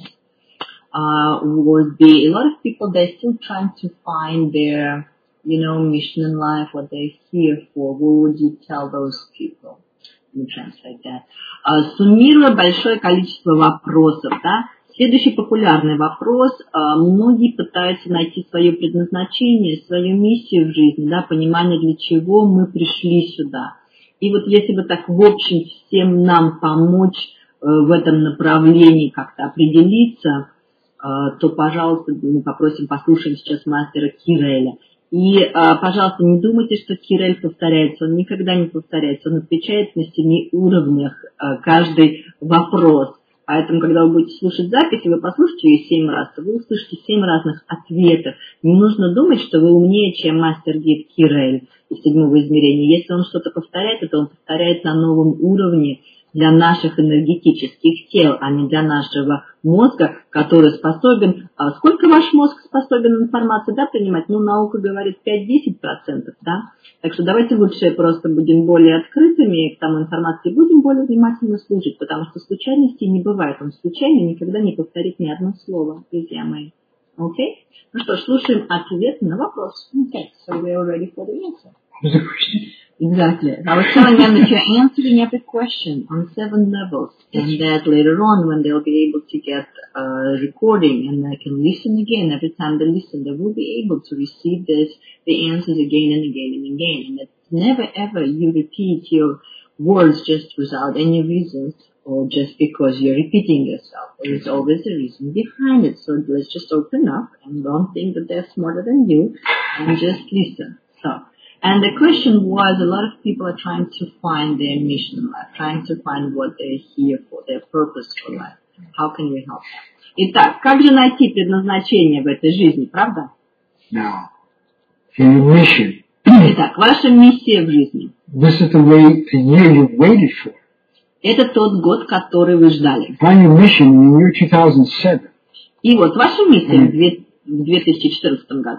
would be a lot of people, they're still trying to find their, mission in life, what they're here for. What would you tell those people? Let me translate that. Суммируя большое количество вопросов, да, следующий популярный вопрос. Многие пытаются найти свое предназначение, свою миссию в жизни, да, понимание, для чего мы пришли сюда. И вот если бы так в общем всем нам помочь в этом направлении как-то определиться, то, пожалуйста, мы попросим, послушаем сейчас мастера Киреля. И, пожалуйста, не думайте, что Кирель повторяется. Он никогда не повторяется. Он отвечает на 7 уровнях каждый вопрос. Поэтому, когда вы будете слушать запись, и вы послушаете ее 7 раз, то вы услышите 7 разных ответов. Не нужно думать, что вы умнее, чем мастер-гид Кирель из 7-го измерения. Если он что-то повторяет, то он повторяет на новом уровне для наших энергетических тел, а не для нашего мозга, который способен... Сколько ваш мозг способен информации, да, принимать? Наука говорит 5-10%, да? Так что давайте лучше просто будем более открытыми к тому информации, будем более внимательно слушать, потому что случайностей не бывает. Он случайно никогда не повторит ни одно слово, друзья мои. Окей? Ну что ж, слушаем ответ на вопрос. Okay, so we are ready for the answer. What was the question? Exactly. I was telling them that you're answering every question on 7 levels, and that later on, when they'll be able to get a recording and they can listen again, every time they listen, they will be able to receive the answers again and again and again. And it's never ever you repeat your words just without any reasons or just because you're repeating yourself. There is always a reason behind it. So let's just open up and don't think that they're smarter than you and just listen. And the question was, a lot of people are trying to find their mission in life, trying to find what they're here for, their purpose for life. How can we help them? Итак, как же найти предназначение в этой жизни, правда? Now, your mission. Итак, ваша миссия в жизни. This is the year you waited for. Это тот год, который вы ждали. Find your mission in the year 2007. И вот ваша миссия в 2014 году.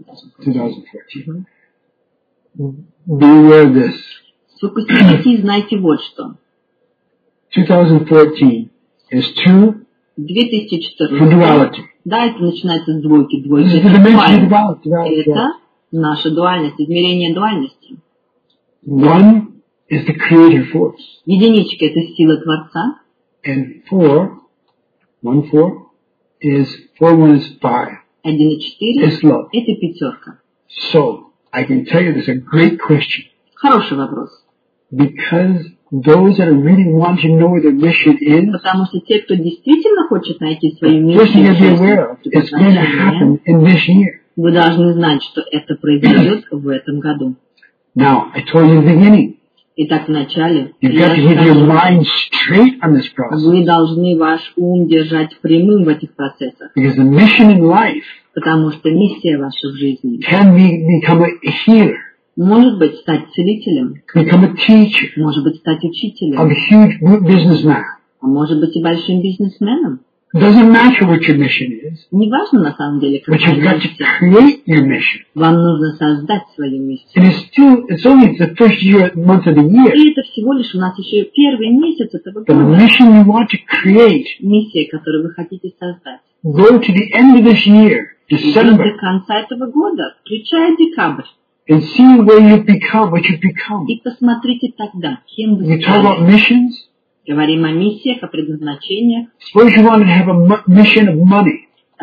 2014. Be aware of this. Сфокусируйтесь и знайте вот что. 2014 is 2 2014. for duality. Да, это начинается с двойки. Двойка This is это the dimension of дуальность. duality. Это наша дуальность, измерение дуальности. 1 is the creator force. Единичка — это сила Творца. And 4 is 5. 1 и 4 It's love. — это пятерка. So, I can tell you this is a great question. Хороший вопрос. Because those that really want to know what their mission is, Потому что те, кто действительно хочет найти свою first thing you have to be миссию, aware of, it's going to happen in this year. вы должны знать, что это произойдет в этом году. Now, I told you in the beginning, Итак, вначале you've got to keep your mind straight on this process. вы должны ваш ум держать прямым в этих процессах. Because the mission in life Потому что миссия ваша в жизни can become a healer, может быть стать целителем, become a teacher, может быть стать a учителем, huge businessman. а может быть и большим бизнесменом. It doesn't matter what your mission is, Неважно на самом деле, but какая you've got to миссия. create your mission. Вам нужно создать свою миссию. And it's only the first month of the year. И это всего лишь у нас еще первый месяц этого But the года. mission you want to create, Миссия, которую вы хотите создать. go to the end of this year, Идет December, до конца этого года, включая декабрь. and see where you've become, what you've become. И посмотрите тогда, кем вы You talk about стали. missions. Говорим о миссиях, о предназначениях. Suppose you wanted to have a mission of money.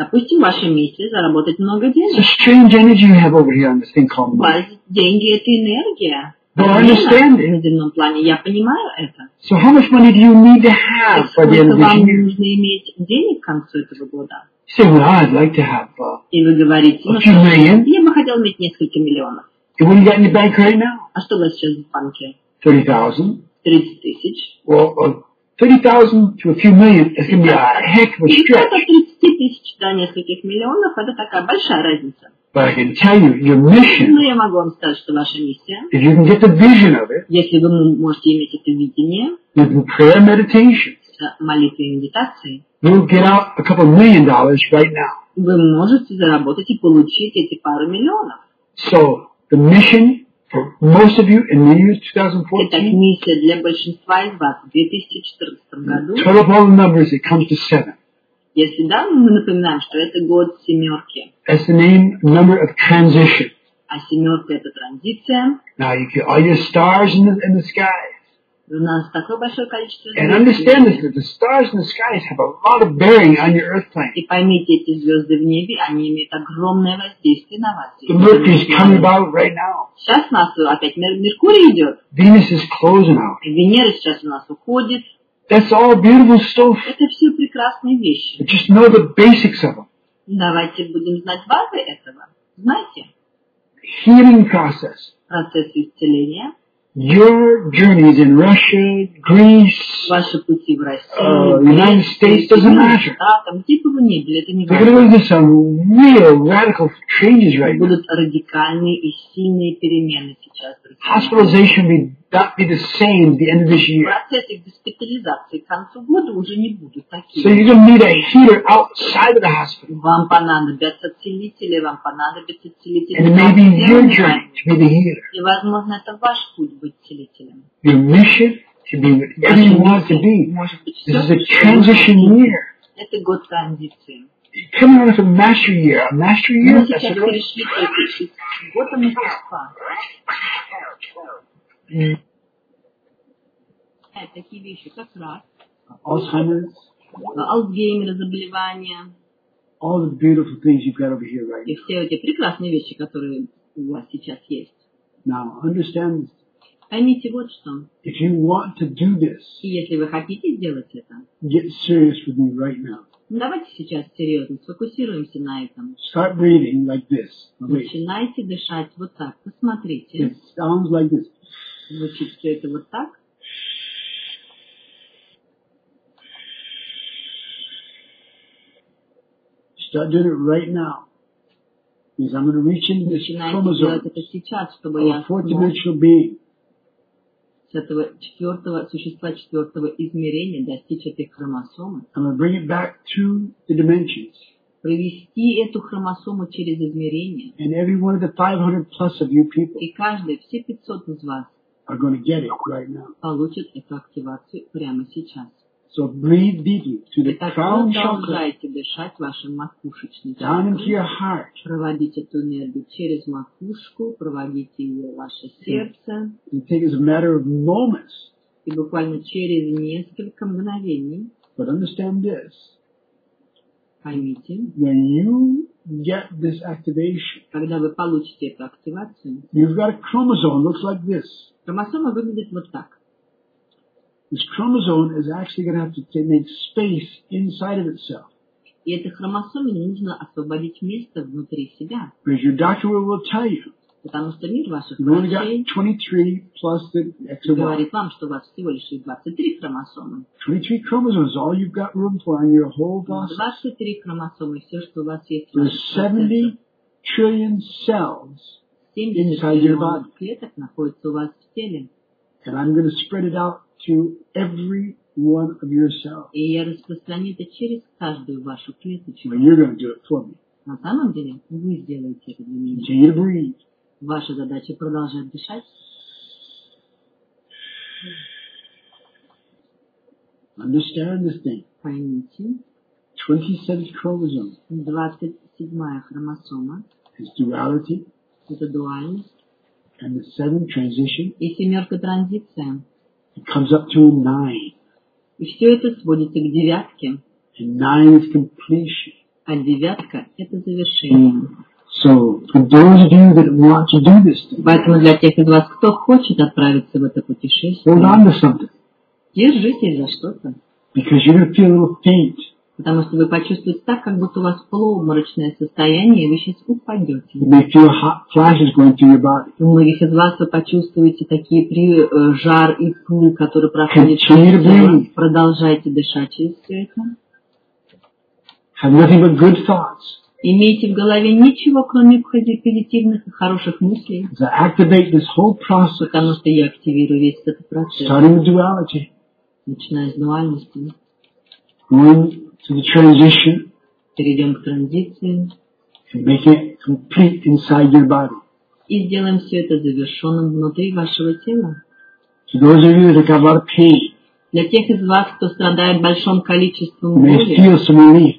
Допустим, ваша миссия заработать много It's a денег. strange energy you have over here on this thing called У money. вас деньги – это энергия. But I understand На it. земном плане. Я понимаю это. So how much money do you need to have by the end Сколько of this вам year? нужно иметь денег к концу этого года? You say, well, I'd like to have, И вы говорите, a few million. я бы хотел иметь несколько миллионов. And what do you got in your bank right now? А что у вас сейчас в банке? 30,000. 30 тысяч. Well, 30,000 to a few million is going to be a heck of a stretch. От 30 тысяч до нескольких миллионов – это такая большая разница. But I can tell you, your mission, Но я могу вам сказать, что ваша миссия, if you can get the vision of it, если вы можете иметь это видение with prayer and meditation, с молитвой и медитацией, you'll get out a couple $1 million right now. вы можете заработать и получить эти пару миллионов. So the mission for most of you in the year Итак, 2014, миссия для большинства из вас в 2014 году, total of all the numbers, it comes to 7. если да, мы напоминаем, что это год семерки, That's the number of transition. а семерка – это транзиция. Now you get all your stars in the sky. У нас такое большое количество And звезд. understand this, that the stars in the skies have a lot of bearing on your earth plane. И поймите, эти звезды в небе, они имеют огромное воздействие на вас. The Mercury's coming about right now. Сейчас у нас опять Меркурий идет, Venus is closing out. Венера сейчас у нас уходит. That's all beautiful stuff. Это все прекрасные вещи. But just know the basics of them. Давайте будем знать базы этого. Знаете, Healing process. процесс исцеления, Your journeys in Russia, Greece, ваши пути в России, United States, doesn't matter. Штатам, где бы вы ни были, это не They're going to важно. go through some real radical changes right now. Будут радикальные и сильные перемены сейчас. Hospitalization may not be the same at the end of this year. Процессы госпитализации к концу года уже не будут So такими. you're going to need a healer outside of the hospital. Вам понадобятся целители, вам понадобятся целители. And it may be your journey to be the healer. И, возможно, это ваш путь быть целителем. Your mission to be whatever Ваша you want to миссия be. может быть This is все, a transition year. это год транзиции. You're coming out of a master year. A master year, Мы that's сейчас what it перешли к году мастерства. Такие вещи, как рак, Alzheimer's, Альцгеймер, заболевания, all the beautiful things you've got over here right и все эти прекрасные вещи, которые у вас сейчас есть. now. Understand this. Поймите вот что. If you want to do this, И если вы хотите сделать это, get serious with me right now. давайте сейчас серьезно сфокусируемся на этом. Start breathing like this. Wait. Начинайте дышать вот так. Посмотрите. It sounds like this. Звучит все это вот так. Start doing it right now. Because I'm going to reach into this Начинайте делать chromosome это сейчас, чтобы of я a fourth смог dimensional being. с этого четвертого существа четвертого измерения достичь этой хромосомы, I'm going to bring it back to the dimensions. провести эту хромосому через измерение, And every one of the 500 plus of you people и каждый, все 500 из вас are going to get it right now. получат эту активацию прямо сейчас. So breathe deeply to the Итак, crown chakra, продолжайте дышать вашим макушечным down into чакрам, your heart. проводите эту энергию через макушку, проводите ее в ваше сердце, You take it as a matter of moments. и буквально через несколько мгновений, But understand this. поймите, When you get this activation, когда вы получите эту активацию, you've got a chromosome, looks like this. хромосома выглядит вот так. This chromosome is actually going to have to make space inside of itself. И этой хромосоме нужно освободить место внутри себя, Because your doctor will tell you, потому что мир ваших you've only got врачей 23 plus the extra one. говорит вам, что у вас всего лишь 23 хромосомы. 23 chromosomes is all you've got room for on your whole body. 23 хромосомы, все, что у вас есть в There's ваших 70 trillion cells, 70 inside your миллионов body. клеток находится у вас в теле. and I'm going to spread it out to every one of your cells. И я распространю это через каждую вашу клеточку. Well, you're going to do it for me. На самом деле, вы сделаете это для меня. Continue to breathe. Ваша задача продолжать дышать. Understand this thing. Поймите, 27th chromosome 27-я хромосома is duality, – это дуальность, and the 7th transition, и семерка – транзиция. it comes up to a 9. И все это сводится к девятке. And 9 is completion. А девятка – это завершение. So, for those of you that want to do this thing, Поэтому для тех из вас, кто хочет отправиться в это путешествие, hold on to something. держитесь за что-то. Because you're going to feel a little faint. Потому что вы почувствуете так, как будто у вас полуобморочное состояние, и вы сейчас упадете. You may feel hot flashes going through your body. У многих из вас вы почувствуете такие жар и пыл, которые проходят Continue через to тело. breathe. Продолжайте дышать через все это. Have nothing but good thoughts. Имейте в голове ничего, кроме позитивных и хороших мыслей, To activate this whole process, потому что я активирую весь этот процесс, starting with duality, начиная с дуальности. going to the transition, Перейдем к транзиции and make it complete inside your body. и сделаем все это завершенным внутри вашего тела. To those of you that got a lot of pain, Для тех из вас, кто страдает большим количеством you may боли, feel some relief.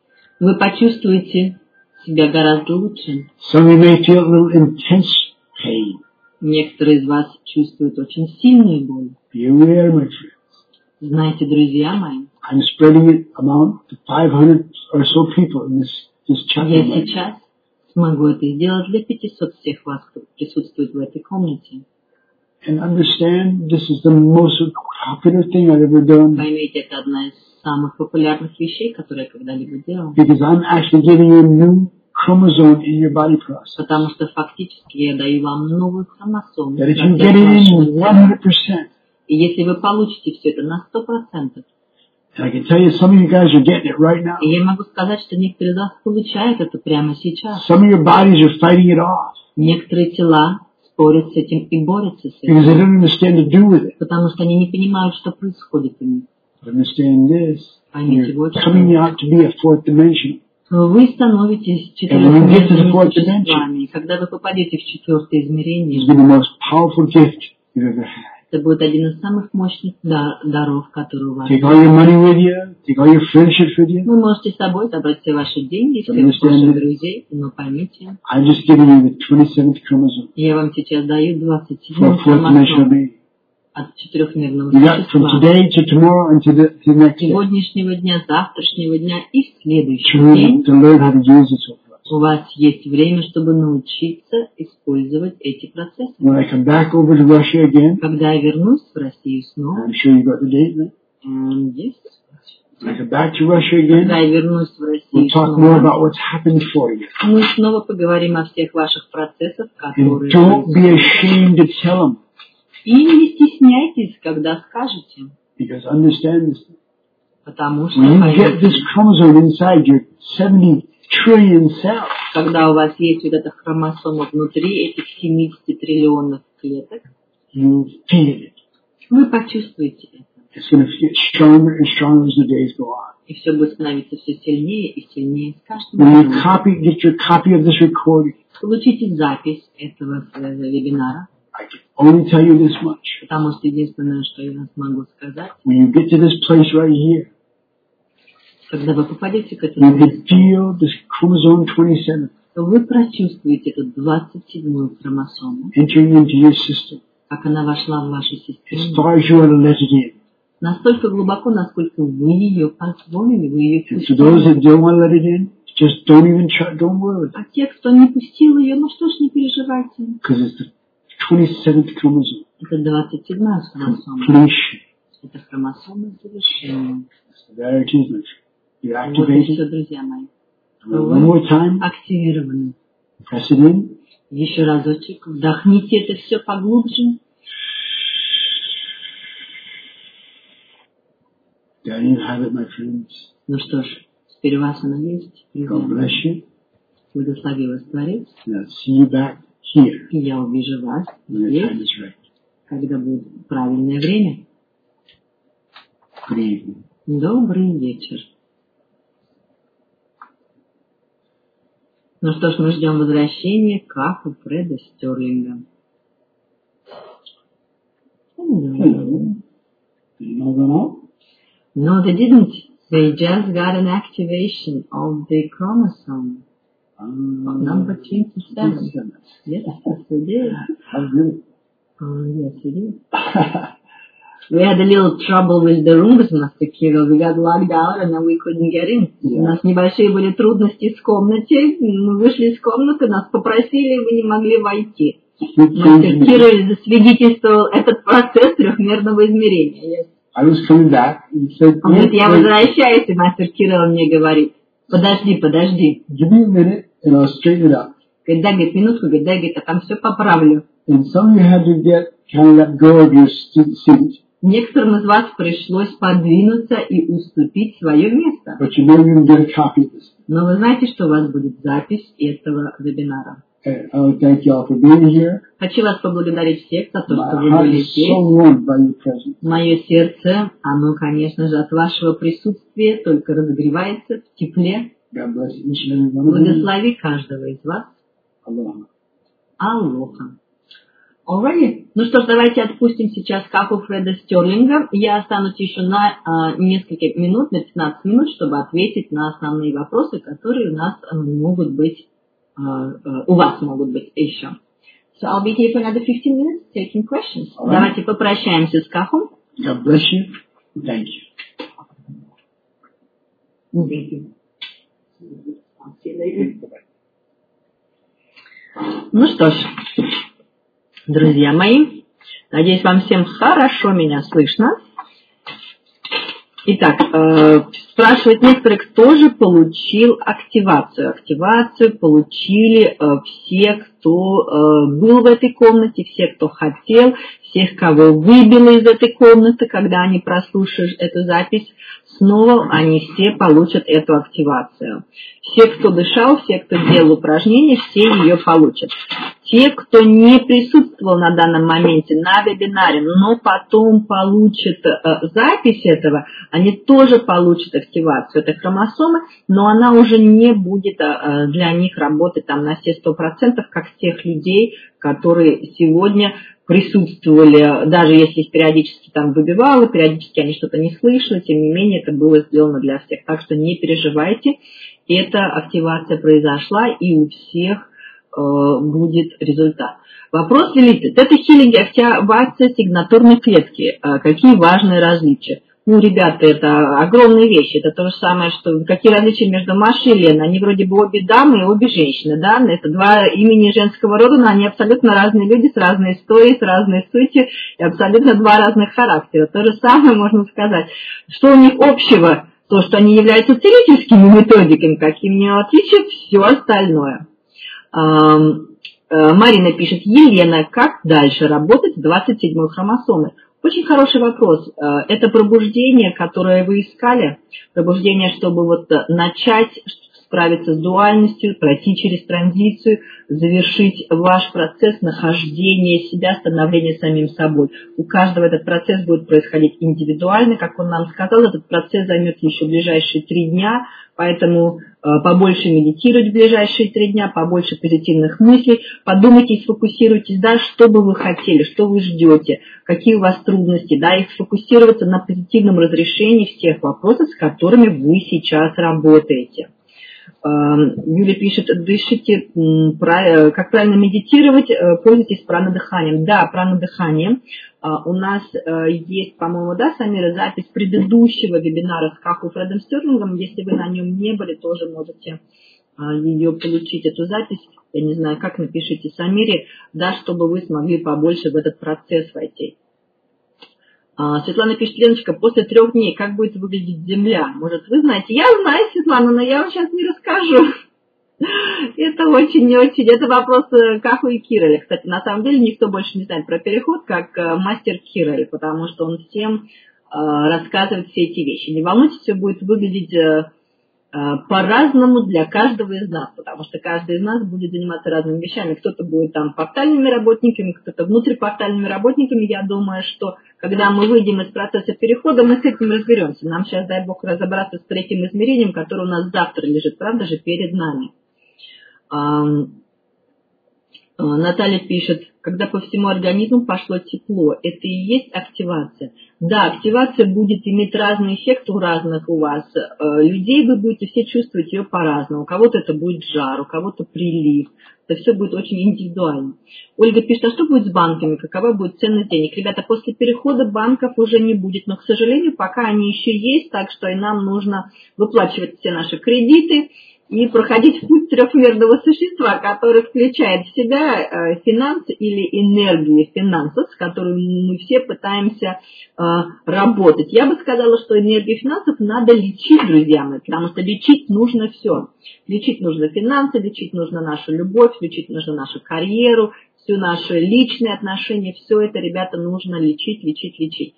вы почувствуете себя гораздо лучше. Some of you may feel a little intense pain. Некоторые из вас чувствуют очень сильную боль. Be aware, my friends. Знаете, друзья мои, I'm spreading it among the 500 or so people in this chapter. я сейчас смогу это сделать для 500 всех вас, кто присутствует в этой комнате. And understand, this is the most popular thing I've ever done. Поймите, это одна из самых популярных вещей, которые я когда-либо делал. Because I'm actually giving you a new chromosome in your body process. Потому что фактически я даю вам новую хромосому. That if you get it in 100%, И если вы получите все это на 100%, and I can tell you some of you guys are getting it right now. и я могу сказать, что некоторые из вас получают это прямо сейчас. Some of your bodies are fighting it off Некоторые тела спорят с этим и борются с because they этим, don't understand to do with it. потому что они не понимают, что происходит у них. But understand this, Поймите you're вот coming что. out to be a fourth dimension. Вы становитесь And when you get to the четырехмерными fourth существами. И когда вы попадете в четвертое измерение, It's been the most powerful gift you've ever had. это будет один из самых мощных даров, которые у вас Take all your money with you, take all your friendships with you. Вы можете с собой забрать все ваши деньги, всех Understand ваших it? друзей, но поймите, I'm just giving you the 27th chromosome я вам сейчас даю for 27-й a fourth dimensional хромосом being. от четырехмерного You got from существа. today to tomorrow and to the next day Сегодняшнего дня, завтрашнего дня и в следующий to день learn how to use this over us. у вас есть время, чтобы научиться использовать эти процессы. When I come back over to Russia again, Когда я вернусь в Россию снова, I'm sure you got the date, right? yes, When I come back to Russia когда again, я вернусь в we'll Россию talk more снова, about what's happened for you. мы снова поговорим о всех ваших процессах, And которые... don't be ashamed to tell them, И не стесняйтесь, когда скажете, because understand this. потому что, When you поймите, get this chromosome inside your 70 trillion cells, когда у вас есть вот эта хромосома внутри этих 70 триллионов клеток, you feel it. вы почувствуете это. It's going to get stronger and stronger as the days go on. И все будет становиться все сильнее и сильнее с каждым When you днем. get your copy of this recording, Получите запись этого вебинара, I can only tell you this much. потому что единственное, что я вам смогу сказать, When you get to this place right here, когда вы попадете к you этому can месту, feel this chromosome 27 то вы прочувствуете эту 27-ю хромосому, entering into your system как она вошла в вашу as систему, far as you want to let it in. настолько глубоко, насколько вы ее позволили, вы ее And for those пустили. that don't want to let it in, just don't even try, don't worry, А те, кто не пустил ее, ну что ж, не переживайте. because it's the 27th chromosome Это 27-я хромосома. completion. Это хромосома завершения. So there it is, my friend. You're Вот и все, activated. друзья мои. One more time, Активированы. press it in. Еще разочек. Вдохните это все поглубже. There you have it, my friends. Ну что ж, теперь у вас оно есть. друзья God мои. bless you. Благослови вас Творец. And I'll see you back here И я увижу вас when the time здесь, is right. когда будет правильное время. Good evening. Добрый вечер. Ну что ж, мы ждем возвращения Кафа Фреда Стерлинга. Hello. Did you know that out? No, they didn't. They just got an activation of the chromosome. Number 27. Yes, yes, we did. How good. Yes, we did. We had a little trouble with the rooms, Master Kirill. We got locked out and then we couldn't get in. У нас небольшие были трудности с комнатой. Мы вышли из комнаты, нас попросили, мы не могли войти. Мастер Кирилл засвидетельствовал этот процесс трехмерного измерения. I was coming back and said, Он говорит, я возвращаюсь, и мастер Кирилл мне говорит, подожди. Give me a minute and I'll straighten it out. Говорит, дай, говорит, минутку, говорит, дай, говорит, я там все поправлю. And some of you had to get kind of let go of your seat. Некоторым из вас пришлось подвинуться и уступить свое место. But you know you're going to get a copy of this. Но вы знаете, что у вас будет запись этого вебинара. And I want to thank you all for being here. Хочу вас поблагодарить всех за то, что My вы heart были is здесь. so warmed by your presence. Мое сердце, оно, конечно же, от вашего присутствия только разогревается в тепле. God bless each and every one of you. Благослови каждого из вас. Aloha. Алоха. Alrighty. Ну что ж, давайте отпустим сейчас Каху Фреда Стерлинга. Я останусь еще на несколько минут, на 15 минут, чтобы ответить на основные вопросы, которые у нас могут быть, у вас могут быть еще. So I'll be here for another 15 minutes taking questions. Alright. Давайте попрощаемся с Кахом. God bless you. Thank you. Thank you. I'll see you later. Ну что ж, друзья мои, надеюсь, вам всем хорошо меня слышно. Итак, спрашивают некоторые, кто же получил активацию. Активацию получили все, кто был в этой комнате, все, кто хотел, всех, кого выбило из этой комнаты, когда они прослушают эту запись, снова они все получат эту активацию. Все, кто дышал, все, кто делал упражнения, все ее получат. Те, кто не присутствовал на данном моменте на вебинаре, но потом получат запись этого, они тоже получат активацию этой хромосомы, но она уже не будет для них работать там на все 100%, как тех людей, которые сегодня присутствовали, даже если их периодически там выбивало, периодически они что-то не слышали, тем не менее это было сделано для всех. Так что не переживайте, эта активация произошла и у всех будет результат. Вопрос великий. Это хилинг, активация сигнатурной клетки. Какие важные различия? Ну, ребята, это огромные вещи. Это то же самое, что какие различия между Машей и Леной. Они вроде бы обе дамы и обе женщины, да? Это два имени женского рода, но они абсолютно разные люди, с разной историей, с разной сутью, и абсолютно два разных характера. То же самое можно сказать. Что у них общего? То, что они являются целительскими методиками, каким не отличие, все остальное. Марина пишет, Елена, как дальше работать с 27-й хромосомой? Очень хороший вопрос. Это пробуждение, которое вы искали, пробуждение, чтобы вот начать справиться с дуальностью, пройти через транзицию, завершить ваш процесс нахождения себя, становления самим собой. У каждого этот процесс будет происходить индивидуально, как он нам сказал, этот процесс займет еще ближайшие 3 дня, поэтому побольше медитировать в ближайшие 3 дня, побольше позитивных мыслей, подумайте и сфокусируйтесь, да, что бы вы хотели, что вы ждете, какие у вас трудности, да, и сфокусироваться на позитивном разрешении всех вопросов, с которыми вы сейчас работаете. Юля пишет, дышите, как правильно медитировать, пользуйтесь пранадыханием. Да, пранадыханием. У нас есть, по-моему, да, Самира, запись предыдущего вебинара с Каху Фредом Стерлингом. Если вы на нем не были, тоже можете ее получить, эту запись. Я не знаю, как напишите Самире, да, чтобы вы смогли побольше в этот процесс войти. Светлана пишет, Леночка, после 3 дней как будет выглядеть Земля? Может, вы знаете? Я знаю, Светлана, но я вам сейчас не расскажу. Это очень-очень, это вопрос Каху и Кирилля. Кстати, на самом деле никто больше не знает про переход, как мастер Кирилл, потому что он всем рассказывает все эти вещи. Не волнуйтесь, все будет выглядеть по-разному для каждого из нас, потому что каждый из нас будет заниматься разными вещами. Кто-то будет там портальными работниками, кто-то внутрипортальными работниками. Я думаю, что когда мы выйдем из процесса перехода, мы с этим разберемся. Нам сейчас, дай Бог, разобраться с 3-м измерением, которое у нас завтра лежит, правда же, перед нами. Наталья пишет, когда по всему организму пошло тепло, это и есть активация. Да, активация будет иметь разный эффект у разных у вас людей, вы будете все чувствовать ее по-разному. У кого-то это будет жар, у кого-то прилив, это все будет очень индивидуально. Ольга пишет, а что будет с банками, какова будет ценность денег? Ребята, после перехода банков уже не будет, но, к сожалению, пока они еще есть, так что и нам нужно выплачивать все наши кредиты и проходить путь трехмерного существа, который включает в себя финансы или энергию финансов, с которыми мы все пытаемся работать. Я бы сказала, что энергию финансов надо лечить, друзья мои, потому что лечить нужно все. Лечить нужно финансы, лечить нужно нашу любовь, лечить нужно нашу карьеру, все наши личные отношения, все это, ребята, нужно лечить, лечить, лечить.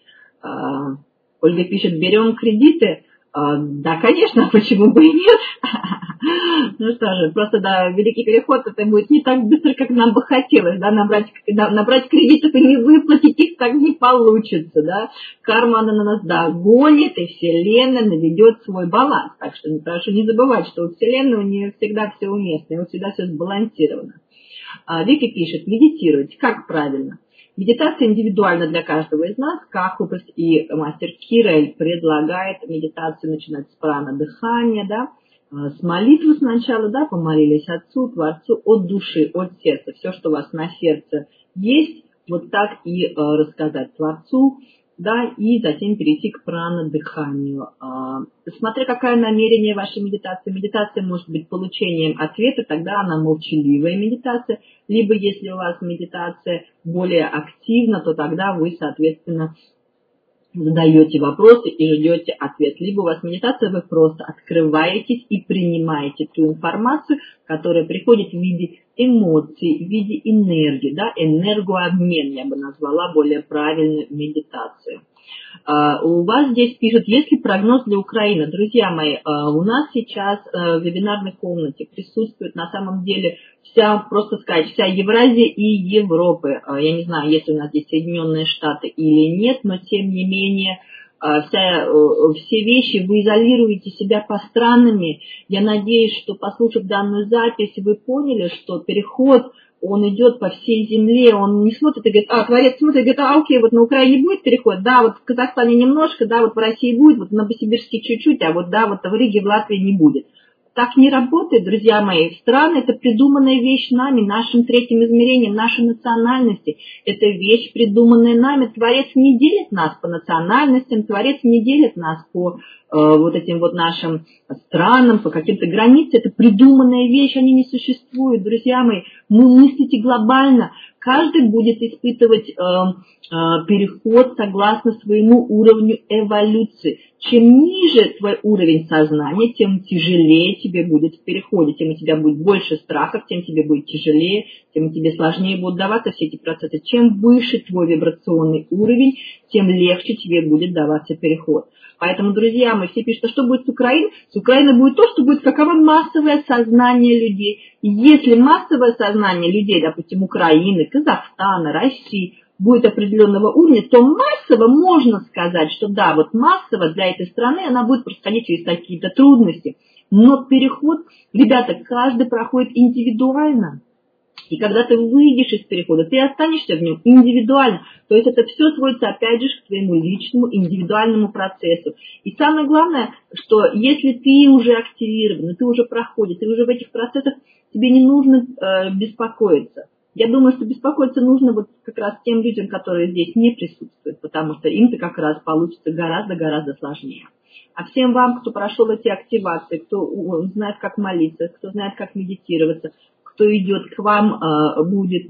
Ольга пишет, берем кредиты. Да, конечно, почему бы и нет? Ну что же, просто, да, великий переход, это будет не так быстро, как нам бы хотелось, да, набрать кредитов и не выплатить их так не получится, да. Карма, она на нас, да, гонит, и Вселенная наведет свой баланс. Так что прошу не забывать, что у Вселенной у нее всегда все уместно, и вот всегда все сбалансировано. Вики пишет, медитировать, как правильно? Медитация индивидуальна для каждого из нас, как и мастер Кирель предлагает медитацию начинать с праны дыхания, да, с молитвы сначала, да, помолились Отцу, Творцу, от души, от сердца. Все, что у вас на сердце есть, вот так и рассказать Творцу, да, и затем перейти к прана-дыханию. Смотря какое намерение вашей медитации. Медитация может быть получением ответа, тогда она молчаливая медитация, либо если у вас медитация более активна, то тогда вы, соответственно, задаете вопросы и ждете ответ. Либо у вас медитация, вы просто открываетесь и принимаете ту информацию, которая приходит в виде эмоций, в виде энергии, да, энергообмен, я бы назвала более правильную медитацию. У вас здесь пишут, есть ли прогноз для Украины? Друзья мои, у нас сейчас в вебинарной комнате присутствует на самом деле вся Евразия и Европа. Я не знаю, есть ли у нас здесь Соединенные Штаты или нет, но тем не менее все вещи, вы изолируете себя по странами. Я надеюсь, что, послушав данную запись, вы поняли, что переход, он идет по всей земле, он не смотрит и говорит, Творец смотрит и говорит, окей, вот на Украине будет переход, да, вот в Казахстане немножко, да, вот в России будет, вот в Новосибирске чуть-чуть, а вот, да, вот в Риге, в Латвии не будет. Так не работает, друзья мои. Страны – это придуманная вещь нами, нашим третьим измерением, нашей национальности. Это вещь, придуманная нами. Творец не делит нас по национальностям, Творец не делит нас по вот этим вот нашим странам, по каким-то границам. Это придуманная вещь, они не существуют, друзья мои. Мыслите глобально. Каждый будет испытывать переход согласно своему уровню эволюции. Чем ниже твой уровень сознания, тем тяжелее тебе будет в переходе, тем у тебя будет больше страхов, тем тебе будет тяжелее, тем тебе сложнее будут даваться все эти процессы. Чем выше твой вибрационный уровень, тем легче тебе будет даваться переход. Поэтому, друзья мои, все пишут, что будет с Украиной? С Украиной будет то, что будет каково массовое сознание людей. И если массовое сознание людей, допустим, Украины, Казахстана, России, будет определенного уровня, то массово можно сказать, что да, вот массово для этой страны она будет происходить через какие-то трудности. Но переход, ребята, каждый проходит индивидуально. И когда ты выйдешь из перехода, ты останешься в нем индивидуально. То есть это все сводится опять же к твоему личному индивидуальному процессу. И самое главное, что если ты уже активирован, ты уже проходишь, ты уже в этих процессах, тебе не нужно беспокоиться. Я думаю, что беспокоиться нужно вот как раз тем людям, которые здесь не присутствуют, потому что им-то как раз получится гораздо-гораздо сложнее. А всем вам, кто прошел эти активации, кто знает, как молиться, кто знает, как медитироваться, кто идет к вам, будет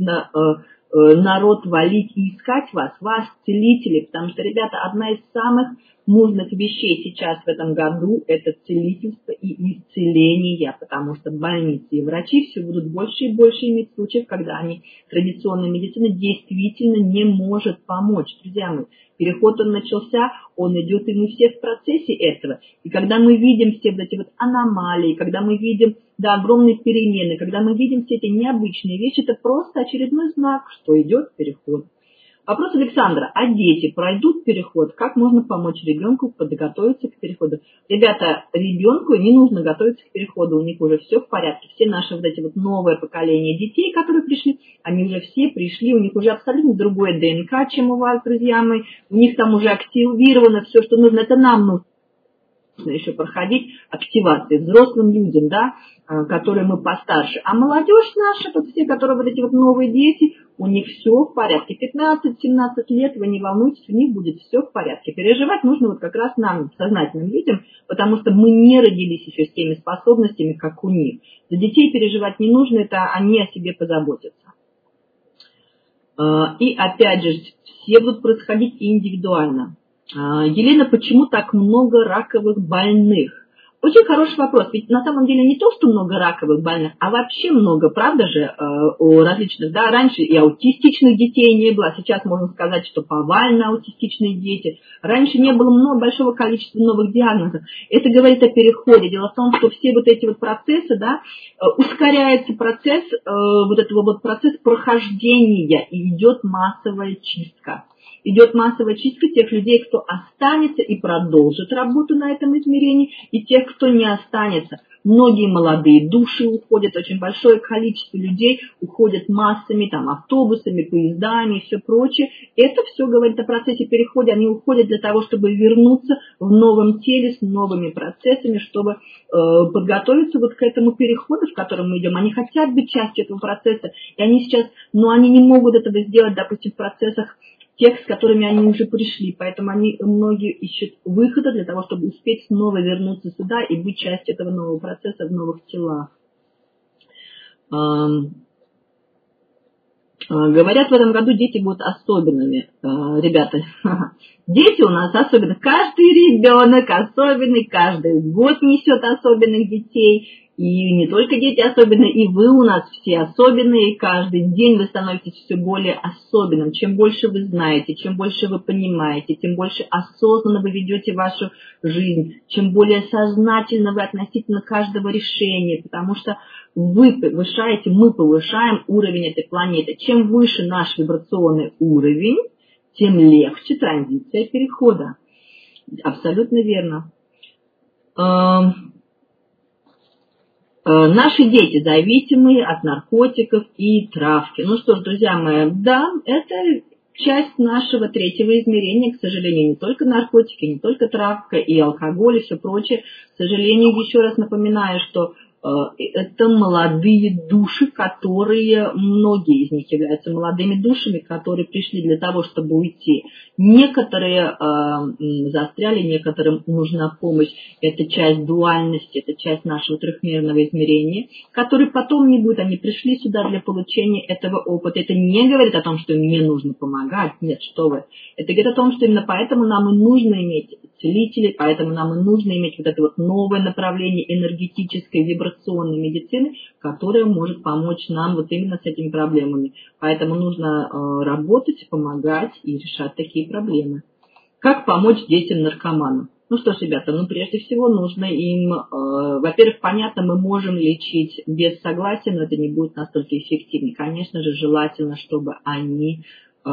народ валить и искать вас, целители, потому что, ребята, одна из самых нужных вещей сейчас в этом году – это целительство и исцеление, потому что больницы и врачи все будут больше и больше иметь случаев, когда традиционная медицина действительно не может помочь. Друзья мои, переход он начался, он идет, и мы все в процессе этого. И когда мы видим все вот эти вот аномалии, когда мы видим огромные перемены, когда мы видим все эти необычные вещи, это просто очередной знак, что идет переход. Вопрос Александра. А дети пройдут переход? Как можно помочь ребенку подготовиться к переходу? Ребята, ребенку не нужно готовиться к переходу, у них уже все в порядке. Все наши вот эти вот новое поколение детей, которые пришли, они уже все пришли, у них уже абсолютно другое ДНК, чем у вас, друзья мои. У них там уже активировано все, что нужно. Это нам нужно еще проходить активации взрослым людям, да, которые мы постарше. А молодежь наша, вот все, которые вот эти вот новые дети, у них все в порядке. 15-17 лет, вы не волнуйтесь, у них будет все в порядке. Переживать нужно вот как раз нам, сознательным людям, потому что мы не родились еще с теми способностями, как у них. За детей переживать не нужно, это они о себе позаботятся. И опять же, все будут происходить индивидуально. Елена, почему так много раковых больных? Очень хороший вопрос. Ведь на самом деле не то, что много раковых больных, а вообще много, правда же, у различных, да, раньше и аутистичных детей не было, а сейчас можно сказать, что повально аутистичные дети. Раньше не было большого количества новых диагнозов. Это говорит о переходе. Дело в том, что все вот эти вот процессы, да, ускоряется процесс, вот этого вот процесс прохождения, и идет массовая чистка. Идет массовая чистка тех людей, кто останется и продолжит работу на этом измерении, и тех, кто не останется. Многие молодые души уходят, очень большое количество людей уходят массами, там, автобусами, поездами и все прочее. Это все говорит о процессе перехода. Они уходят для того, чтобы вернуться в новом теле с новыми процессами, чтобы подготовиться вот к этому переходу, в котором мы идем. Они хотят быть частью этого процесса, и они сейчас, но они не могут этого сделать, допустим, в процессах тех, с которыми они уже пришли. Поэтому многие ищут выхода для того, чтобы успеть снова вернуться сюда и быть частью этого нового процесса в новых телах. Говорят, в этом году дети будут особенными. Ребята, дети у нас особенные. Каждый ребенок особенный, каждый год несет особенных детей. И не только дети особенные, и вы у нас все особенные, и каждый день вы становитесь все более особенным. Чем больше вы знаете, чем больше вы понимаете, тем больше осознанно вы ведете вашу жизнь, чем более сознательно вы относительно каждого решения, потому что вы повышаете, мы повышаем уровень этой планеты. Чем выше наш вибрационный уровень, тем легче транзиция перехода. Абсолютно верно. Наши дети зависимые от наркотиков и травки. Ну что ж, друзья мои, да, это часть нашего третьего измерения. К сожалению, не только наркотики, не только травка и алкоголь и все прочее. К сожалению, еще раз напоминаю, что это молодые души, которые, многие из них являются молодыми душами, которые пришли для того, чтобы уйти. Некоторые застряли, некоторым нужна помощь. Это часть дуальности, это часть нашего трехмерного измерения, который потом не будет. Они пришли сюда для получения этого опыта. Это не говорит о том, что им не нужно помогать. Нет, что вы. Это говорит о том, что именно поэтому нам и нужно иметь целителей, поэтому нам и нужно иметь вот это вот новое направление энергетической, вибрационной медицины, которая может помочь нам вот именно с этими проблемами. Поэтому нужно работать, помогать и решать такие проблемы. Как помочь детям-наркоманам? Ну что ж, ребята, прежде всего нужно им, во-первых, понятно, мы можем лечить без согласия, но это не будет настолько эффективно. Конечно же, желательно, чтобы они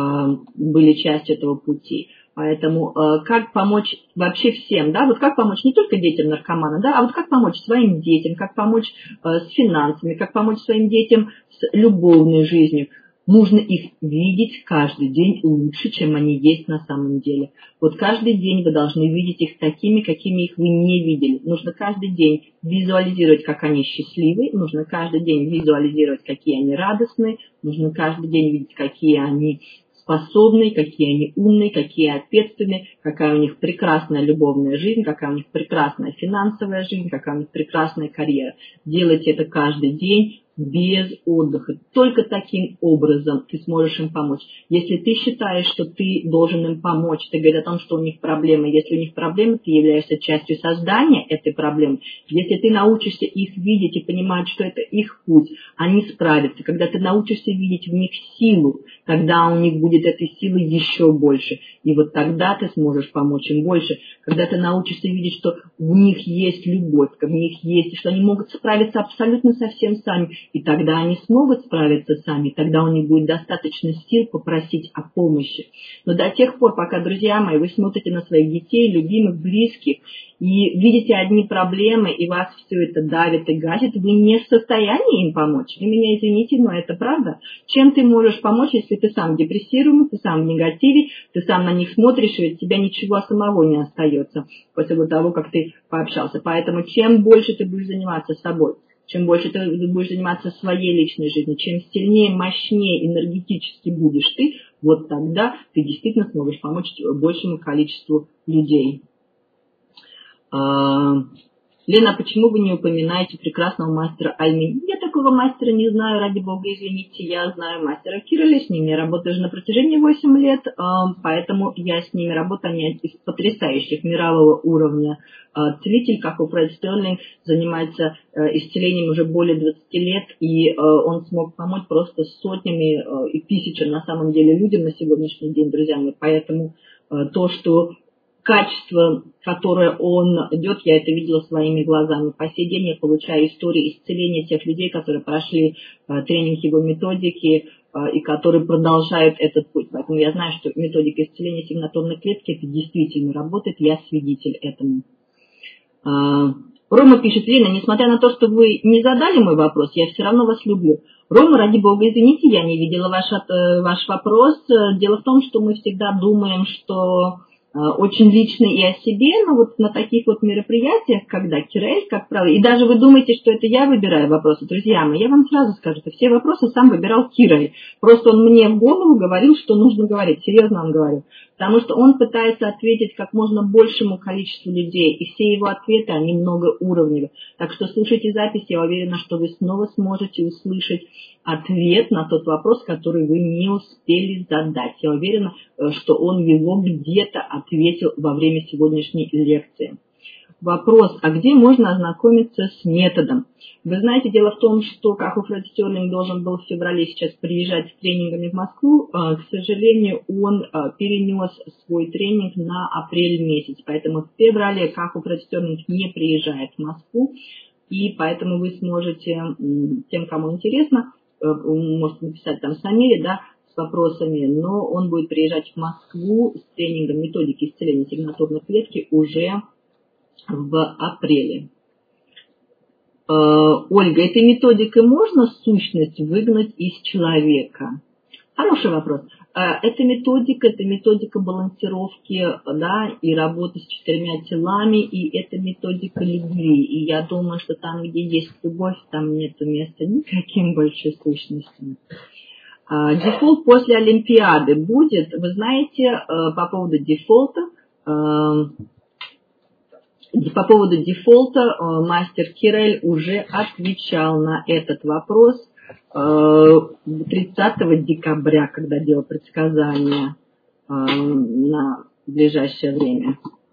были частью этого пути. Поэтому как помочь вообще всем, да, вот как помочь не только детям наркомана, да, а вот как помочь своим детям, как помочь с финансами, как помочь своим детям с любовной жизнью. Нужно их видеть каждый день лучше, чем они есть на самом деле. Вот каждый день вы должны видеть их такими, какими их вы не видели. Нужно каждый день визуализировать, как они счастливы, нужно каждый день визуализировать, какие они радостные, нужно каждый день видеть, какие они способные, какие они умные, какие ответственные, какая у них прекрасная любовная жизнь, какая у них прекрасная финансовая жизнь, какая у них прекрасная карьера. Делайте это каждый день без отдыха. Только таким образом ты сможешь им помочь. Если ты считаешь, что ты должен им помочь, ты говоришь о том, что у них проблемы. Если у них проблемы, ты являешься частью создания этой проблемы. Если ты научишься их видеть и понимать, что это их путь, они справятся. Когда ты научишься видеть в них силу, тогда у них будет этой силы еще больше. И вот тогда ты сможешь помочь им больше. Когда ты научишься видеть, что в них есть любовь, в них есть, что они могут справиться абсолютно со всем сами. И тогда они смогут справиться сами, тогда у них будет достаточно сил попросить о помощи. Но до тех пор, пока, друзья мои, вы смотрите на своих детей, любимых, близких, и видите одни проблемы, и вас все это давит и гасит, вы не в состоянии им помочь. Вы меня извините, но это правда. Чем ты можешь помочь, если ты сам депрессируемый, ты сам в негативе, ты сам на них смотришь, и от тебя ничего самого не остается после того, как ты пообщался. Поэтому чем больше ты будешь заниматься собой, чем больше ты будешь заниматься своей личной жизнью, чем сильнее, мощнее, энергетически будешь ты, вот тогда ты действительно сможешь помочь большему количеству людей. Лена, почему вы не упоминаете прекрасного мастера Альмин? Я такого мастера не знаю, ради бога, извините, я знаю мастера Киреля, с ними я работаю уже на протяжении 8 лет, поэтому я с ними работаю, они из потрясающих мирового уровня целитель, как у Фред Стерлинг, занимается исцелением уже более 20 лет, и он смог помочь просто сотнями и тысячам на самом деле людям на сегодняшний день, друзья мои, поэтому то, что качество, которое он идет, я это видела своими глазами. По сей день я получаю истории исцеления тех людей, которые прошли тренинг его методики и которые продолжают этот путь. Поэтому я знаю, что методика исцеления сигнатурной клетки это действительно работает, я свидетель этому. Рома пишет: Лена, несмотря на то, что вы не задали мой вопрос, я все равно вас люблю. Рома, ради бога, извините, я не видела ваш вопрос. Дело в том, что мы всегда думаем, что очень лично и о себе, но вот на таких вот мероприятиях, когда Кирель, как правило, и даже вы думаете, что это я выбираю вопросы, друзья мои, я вам сразу скажу, что все вопросы сам выбирал Кирель. Просто он мне в голову говорил, что нужно говорить, серьезно вам говорю. Потому что он пытается ответить как можно большему количеству людей, и все его ответы, они многоуровневые. Так что слушайте запись, я уверена, что вы снова сможете услышать ответ на тот вопрос, который вы не успели задать. Я уверена, что он его где-то ответил во время сегодняшней лекции. Вопрос: а где можно ознакомиться с методом? Вы знаете, дело в том, что как у Фред Стерлинг должен был в феврале сейчас приезжать с тренингами в Москву, к сожалению, он перенес свой тренинг на апрель месяц. Поэтому в феврале как у Фред Стерлинг не приезжает в Москву, и поэтому вы сможете, тем, кому интересно, можете написать там Самире, да, с вопросами, но он будет приезжать в Москву с тренингом методики исцеления сигнатурной клетки уже в апреле. Ольга, этой методикой можно сущность выгнать из человека? Хороший вопрос. Это методика балансировки, да, и работы с 4 телами, и это методика любви. И я думаю, что там, где есть любовь, там нет места никаким большой сущностям. Дефолт после Олимпиады будет. Вы знаете, по поводу дефолта, мастер Кирель уже отвечал на этот вопрос 30 декабря, когда делал предсказания на ближайшее время.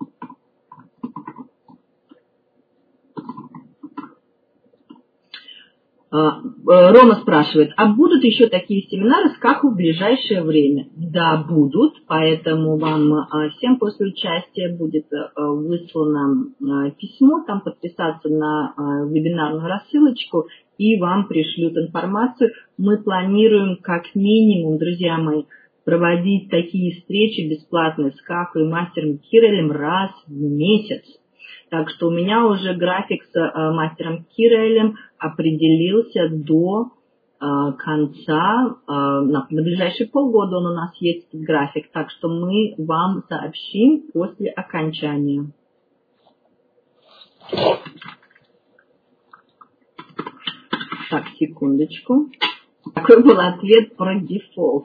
Рома спрашивает: а будут еще такие семинары с Каху в ближайшее время? Да, будут, поэтому вам всем после участия будет выслано письмо, там подписаться на вебинарную рассылочку, и вам пришлют информацию. Мы планируем как минимум, друзья мои, проводить такие встречи бесплатные с Каху и мастером Кирелем раз в месяц. Так что у меня уже график с мастером Кирелем определился до конца, на ближайшие полгода он у нас есть график, так что мы вам сообщим после окончания. Так, секундочку. Какой был ответ про дефолт?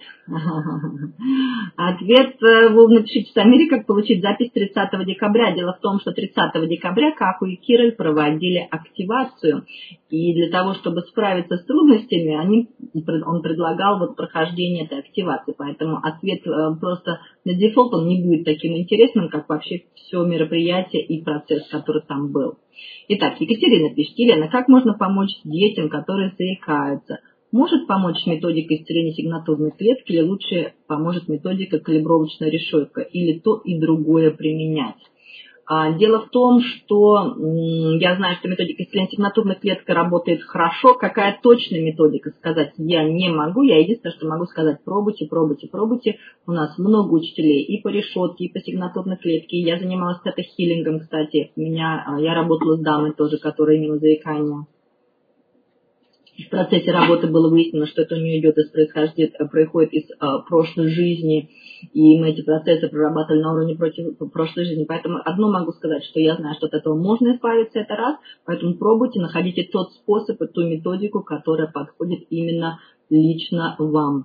Ответ вы напишите в Самире, как получить запись 30 декабря. Дело в том, что 30 декабря Каху и Кирель проводили активацию. И для того, чтобы справиться с трудностями, он предлагал вот прохождение этой активации. Поэтому ответ просто на дефолт, он не будет таким интересным, как вообще все мероприятие и процесс, который там был. Итак, Екатерина пишет: Елена, как можно помочь детям, которые заикаются? Может помочь методика исцеления сигнатурной клетки или лучше поможет методика калибровочная решетка? Или то и другое применять? Дело в том, что я знаю, что методика исцеления сигнатурной клеткой работает хорошо. Какая точная методика, сказать я не могу. Я единственное, что могу сказать, пробуйте, пробуйте, пробуйте. У нас много учителей и по решетке, и по сигнатурной клетке. Я занималась тета-хиллингом, кстати. Я работала с дамой тоже, которая имела заикание. В процессе работы было выяснено, что это у нее происходит из прошлой жизни, и мы эти процессы прорабатывали на уровне прошлой жизни. Поэтому одно могу сказать, что я знаю, что от этого можно избавиться, это раз. Поэтому пробуйте, находите тот способ и ту методику, которая подходит именно лично вам.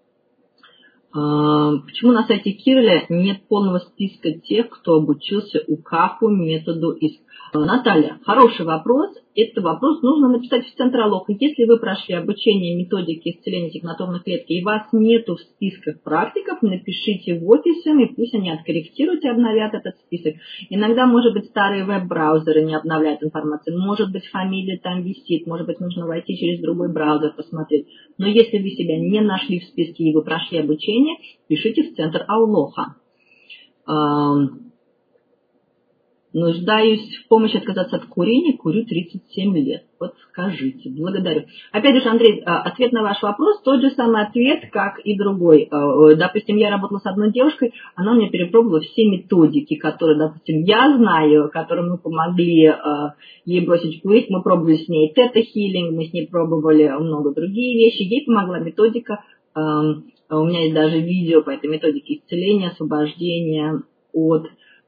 Почему на сайте Киреля нет полного списка тех, кто обучился УКАПу методу ИСК? Наталья, хороший вопрос. Этот вопрос нужно написать в Центр Алоха. Если вы прошли обучение методики исцеления сигнатурной клетки и вас нету в списках практиков, напишите в офисе, и пусть они откорректируют и обновят этот список. Иногда, может быть, старые веб-браузеры не обновляют информацию, может быть, фамилия там висит, может быть, нужно войти через другой браузер, посмотреть. Но если вы себя не нашли в списке и вы прошли обучение, пишите в Центр Алоха. Нуждаюсь в помощи отказаться от курения, курю 37 лет. Вот скажите, благодарю. Опять же, Андрей, ответ на ваш вопрос, тот же самый ответ, как и другой. Допустим, я работала с одной девушкой, она мне перепробовала все методики, которые, допустим, я знаю, которые мы помогли ей бросить курить. Мы пробовали с ней тета-хиллинг, мы с ней пробовали много другие вещи. Ей помогла методика, у меня есть даже видео по этой методике исцеления, освобождения от...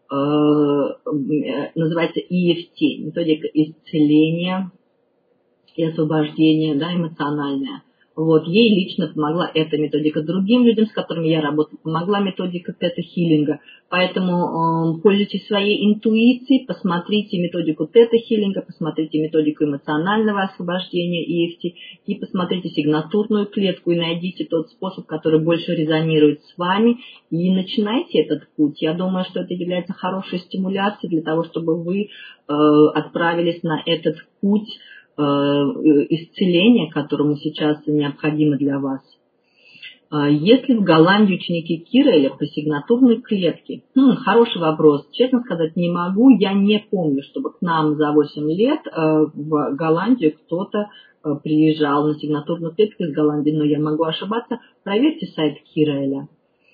называется EFT, методика исцеления и освобождения, да, эмоциональная. Вот, ей лично помогла эта методика. Другим людям, с которыми я работала, помогла методика тета-хиллинга. Поэтому пользуйтесь своей интуицией, посмотрите методику тета-хиллинга, посмотрите методику эмоционального освобождения EFT и посмотрите сигнатурную клетку и найдите тот способ, который больше резонирует с вами, и начинайте этот путь. Я думаю, что это является хорошей стимуляцией для того, чтобы вы отправились на этот путь исцеления, которому сейчас необходимо для вас. Если в Голландии ученики Киреля по сигнатурной клетке? Хороший вопрос. Честно сказать, не могу. Я не помню, чтобы к нам за 8 лет в Голландию кто-то приезжал на сигнатурную клетку из Голландии, но я могу ошибаться. Проверьте сайт Киреля.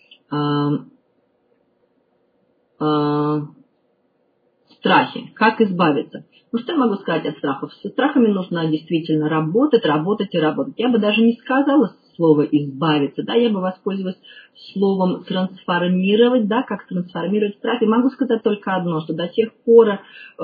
Страхи. Как избавиться? Ну, что я могу сказать от страхов? Со страхами нужно действительно работать, работать и работать. Я бы даже не сказала слово «избавиться», да, я бы воспользовалась словом «трансформировать», да, как трансформировать страхи. Могу сказать только одно, что до тех пор,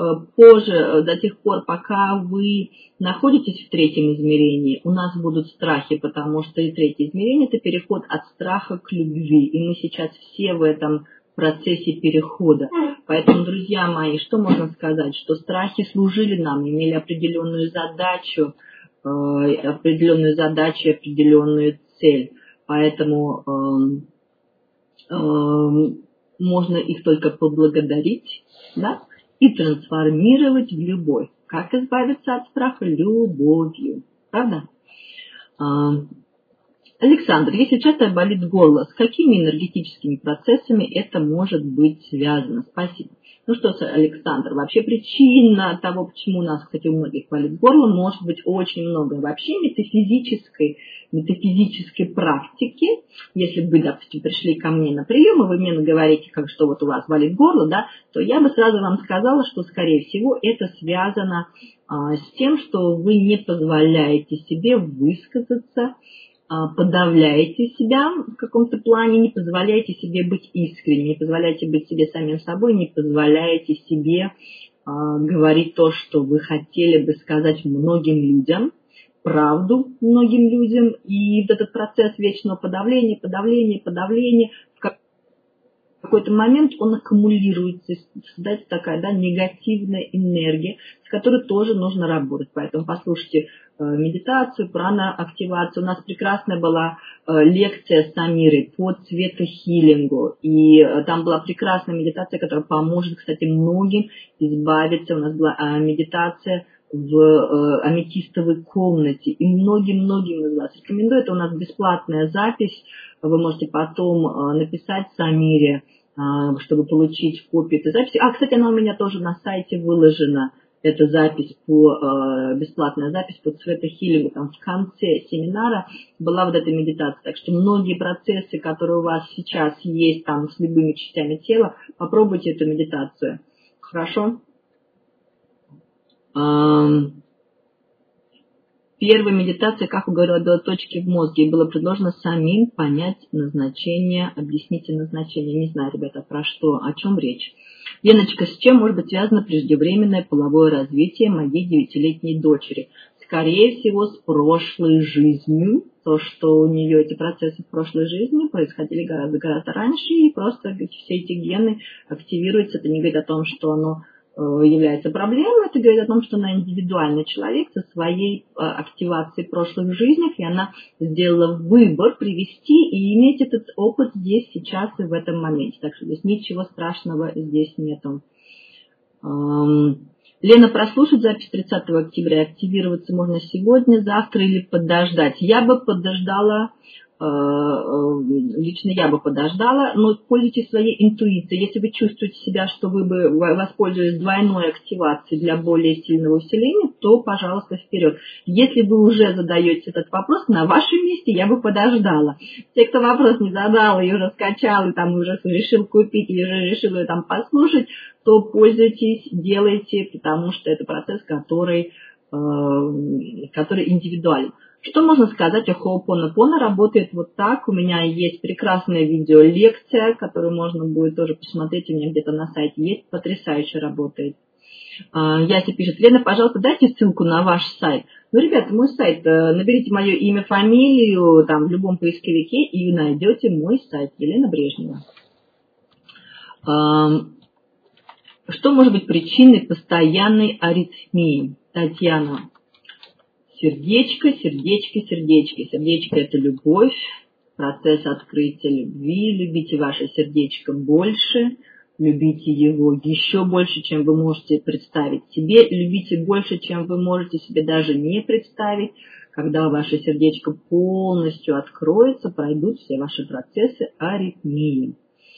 пока вы находитесь в третьем измерении, у нас будут страхи, потому что и третье измерение – это переход от страха к любви. И мы сейчас все в этом процессе перехода. Поэтому, друзья мои, что можно сказать? Что страхи служили нам, имели определенную задачу и определенную цель. Поэтому можно их только поблагодарить, да, и трансформировать в любовь. Как избавиться от страха? Любовью. Правда? Александр, если часто болит горло, с какими энергетическими процессами это может быть связано? Спасибо. Ну что, Александр, вообще причина того, почему у нас, кстати, у многих болит горло, может быть очень много. Вообще метафизической практики, если бы вы, допустим, пришли ко мне на прием, и вы мне говорите, как что вот у вас болит горло, да, то я бы сразу вам сказала, что, скорее всего, это связано с тем, что вы не позволяете себе высказаться, подавляете себя в каком-то плане, не позволяете себе быть искренним, не позволяете быть себе самим собой, не позволяете себе говорить то, что вы хотели бы сказать многим людям, правду многим людям, и вот этот процесс вечного подавления, в какой-то момент он аккумулируется, создается такая, да, негативная энергия, с которой тоже нужно работать. Поэтому послушайте медитацию, прана-активацию. У нас прекрасная была лекция с Амирой по цветохиллингу, и там была прекрасная медитация, которая поможет, кстати, многим избавиться. У нас была медитация в аметистовой комнате, и многим из вас рекомендую. Это у нас бесплатная запись, вы можете потом написать Самире, чтобы получить копию этой записи. Кстати, она у меня тоже на сайте выложена. Эта запись бесплатная запись по цветохилингу. Там в конце семинара была вот эта медитация. Так что многие процессы, которые у вас сейчас есть там с любыми частями тела, попробуйте эту медитацию. Хорошо? Первая медитация, как уговорила точки в мозге, было предложено самим понять назначение, объясните назначение. Не знаю, ребята, про что, о чем речь. Леночка, с чем может быть связано преждевременное половое развитие моей 9-летней дочери? Скорее всего, с прошлой жизнью. То, что у нее эти процессы в прошлой жизни происходили гораздо раньше, и просто все эти гены активируются. Это не говорит о том, что оно является проблемой, это говорит о том, что она индивидуальный человек со своей активацией в прошлых жизнях, и она сделала выбор привести и иметь этот опыт здесь, сейчас и в этом моменте. Так что здесь ничего страшного здесь нету. Лена, прослушать запись 30 октября, активироваться можно сегодня, завтра или подождать? Я бы подождала. Лично я бы подождала, но пользуйтесь своей интуицией. Если вы чувствуете себя, что вы бы воспользовались двойной активацией для более сильного усиления, то, пожалуйста, вперед. Если вы уже задаете этот вопрос, на вашем месте я бы подождала. Те, кто вопрос не задал и уже скачал, и там уже решил купить, или уже решил ее там послушать, то пользуйтесь, делайте, потому что это процесс, который индивидуален. Что можно сказать о Хо'опонопоно? Работает вот так. У меня есть прекрасная видеолекция, которую можно будет тоже посмотреть. У меня где-то на сайте есть. Потрясающе работает. Яся пишет: Лена, пожалуйста, дайте ссылку на ваш сайт. Ну, ребята, мой сайт. Наберите мое имя, фамилию там, в любом поисковике и найдете мой сайт. Елена Брежнева. Что может быть причиной постоянной аритмии? Татьяна. Сердечко, сердечко, сердечко. Сердечко – это любовь, процесс открытия любви. Любите ваше сердечко больше, любите его еще больше, чем вы можете представить себе. Любите больше, чем вы можете себе даже не представить. Когда ваше сердечко полностью откроется, пройдут все ваши процессы аритмии.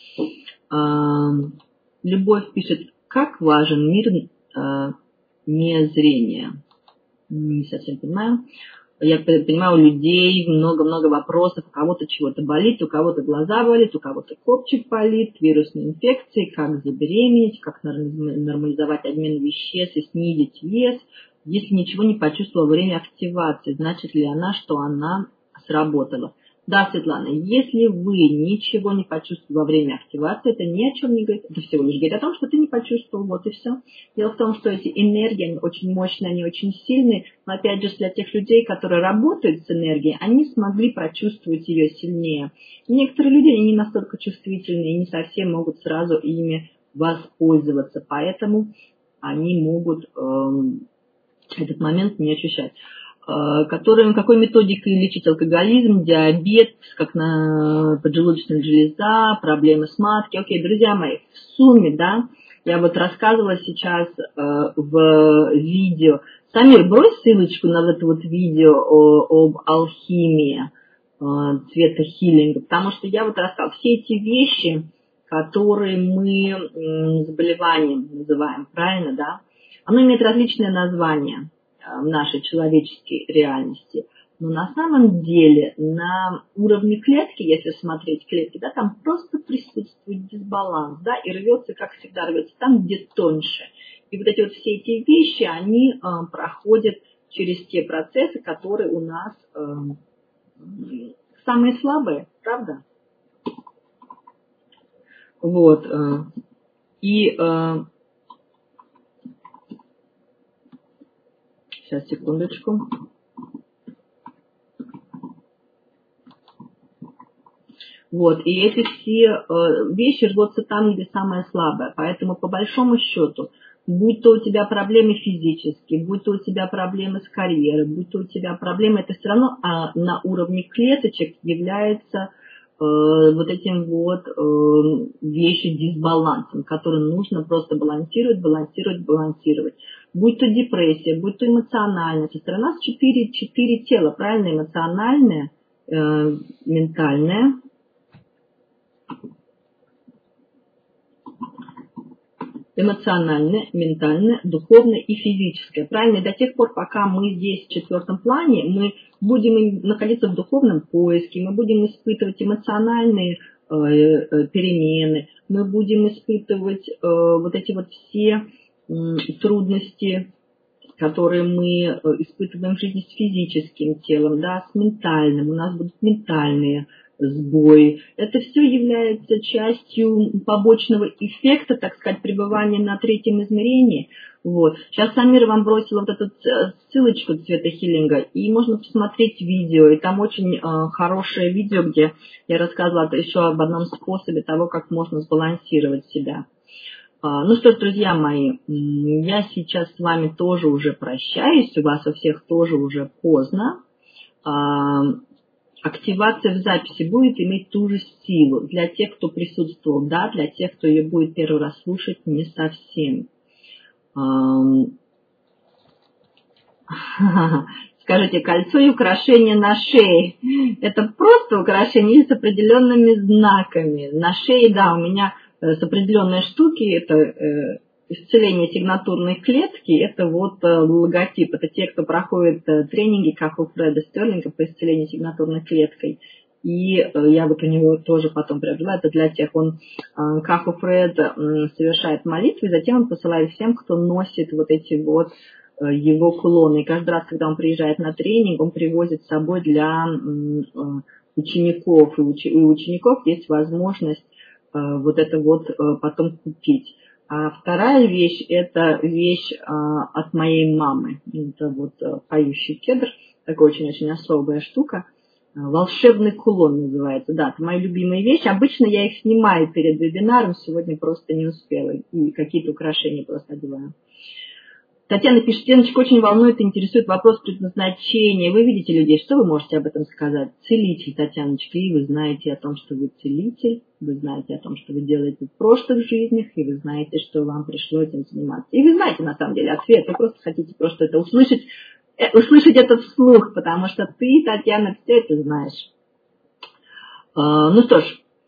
Любовь пишет: как важен мир незрения. Не совсем понимаю. Я понимаю, у людей много-много вопросов. У кого-то чего-то болит, у кого-то глаза болит, у кого-то копчик болит, вирусные инфекции, как забеременеть, как нормализовать обмен веществ и снизить вес. Если ничего не почувствовала во время активации, значит ли она, что она сработала? Да, Светлана, если вы ничего не почувствовали во время активации, это ни о чем не говорит. Это всего лишь говорит о том, что ты не почувствовал, вот и все. Дело в том, что эти энергии, они очень мощные, они очень сильные. Но опять же, для тех людей, которые работают с энергией, они смогли прочувствовать ее сильнее. И некоторые люди, они не настолько чувствительные и не совсем могут сразу ими воспользоваться. Поэтому они могут этот момент не ощущать. Какой методикой лечить алкоголизм, диабет, как поджелудочная железа, проблемы с маткой. Окей, друзья мои, в сумме, да, я вот рассказывала сейчас в видео. Самир, брось ссылочку на это вот видео об алхимии, цветохилинга, потому что я вот рассказывала все эти вещи, которые мы заболеванием называем, правильно, да? Оно имеет различные названия в нашей человеческой реальности. Но на самом деле на уровне клетки, если смотреть клетки, да, там просто присутствует дисбаланс, да, и рвется, как всегда рвется, там, где тоньше. И вот эти вот все эти вещи, они проходят через те процессы, которые у нас самые слабые, правда? Вот. Сейчас, секундочку. Вот, и эти все вещи рвутся там, где самое слабое. Поэтому, по большому счету, будь то у тебя проблемы физические, будь то у тебя проблемы с карьерой, будь то у тебя проблемы, это все равно на уровне клеточек является вот этим вот вещи дисбалансом, который нужно просто балансировать. Будь то депрессия, будь то эмоциональная. Со стороны нас четыре тела, правильно? Эмоциональное, ментальное, эмоциональное, ментальное, духовное и физическое. Правильно? И до тех пор, пока мы здесь в 4-м плане, мы будем находиться в духовном поиске, мы будем испытывать эмоциональные перемены, мы будем испытывать вот эти вот все трудности, которые мы испытываем в жизни с физическим телом, да, с ментальным, у нас будут ментальные сбои. Это все является частью побочного эффекта, так сказать, пребывания на 3-м измерении. Вот. Сейчас Самира вам бросила вот эту ссылочку цвета хилинга, и можно посмотреть видео, и там очень хорошее видео, где я рассказывала еще об одном способе того, как можно сбалансировать себя. Ну что ж, друзья мои, я сейчас с вами тоже уже прощаюсь, у вас у всех тоже уже поздно. Активация в записи будет иметь ту же силу. Для тех, кто присутствовал, да, для тех, кто ее будет первый раз слушать, не совсем. Скажите, кольцо и украшение на шее. Это просто украшение с определенными знаками. На шее, да, у меня с определенной штуки, это исцеление сигнатурной клетки, это вот логотип. Это те, кто проходит тренинги, как у Фреда Стерлинга по исцелению сигнатурной клеткой. И я вот у него тоже потом приобрела, это для тех, он, как у Фреда, совершает молитвы, и затем он посылает всем, кто носит вот эти вот его кулоны. И каждый раз, когда он приезжает на тренинг, он привозит с собой для учеников. И у учеников есть возможность вот это вот потом купить. А вторая вещь, это вещь от моей мамы. Это вот поющий кедр, такая очень-очень особая штука. Волшебный кулон называется. Да, это моя любимая вещь. Обычно я их снимаю перед вебинаром, сегодня просто не успела. И какие-то украшения просто одеваю. Татьяна пишет, Леночка, очень волнует и интересует вопрос предназначения. Вы видите людей, что вы можете об этом сказать? Целитель, Татьяночка, и вы знаете о том, что вы целитель, вы знаете о том, что вы делаете в прошлых жизнях, и вы знаете, что вам пришло этим заниматься. И вы знаете, на самом деле, ответ, вы просто хотите просто это услышать это вслух, потому что ты, Татьяна, все это знаешь. Ну что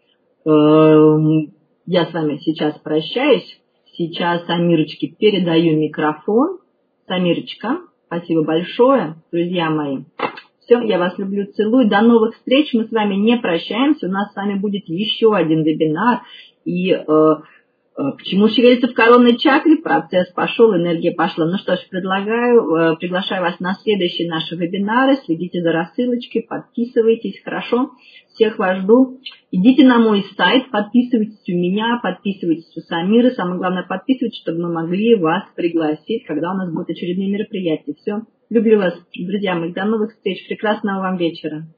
ж, я с вами сейчас прощаюсь. Сейчас Самирочке передаю микрофон. Самирочка, спасибо большое, друзья мои. Все, я вас люблю, целую. До новых встреч. Мы с вами не прощаемся. У нас с вами будет еще один вебинар. И почему шевелится в коронной чакре? Процесс пошел, энергия пошла. Ну что ж, приглашаю вас на следующие наши вебинары. Следите за рассылочкой, подписывайтесь, хорошо? Всех вас жду. Идите на мой сайт, подписывайтесь у меня, подписывайтесь у Самиры. Самое главное, подписывайтесь, чтобы мы могли вас пригласить, когда у нас будут очередные мероприятия. Все. Люблю вас, друзья мои. До новых встреч. Прекрасного вам вечера.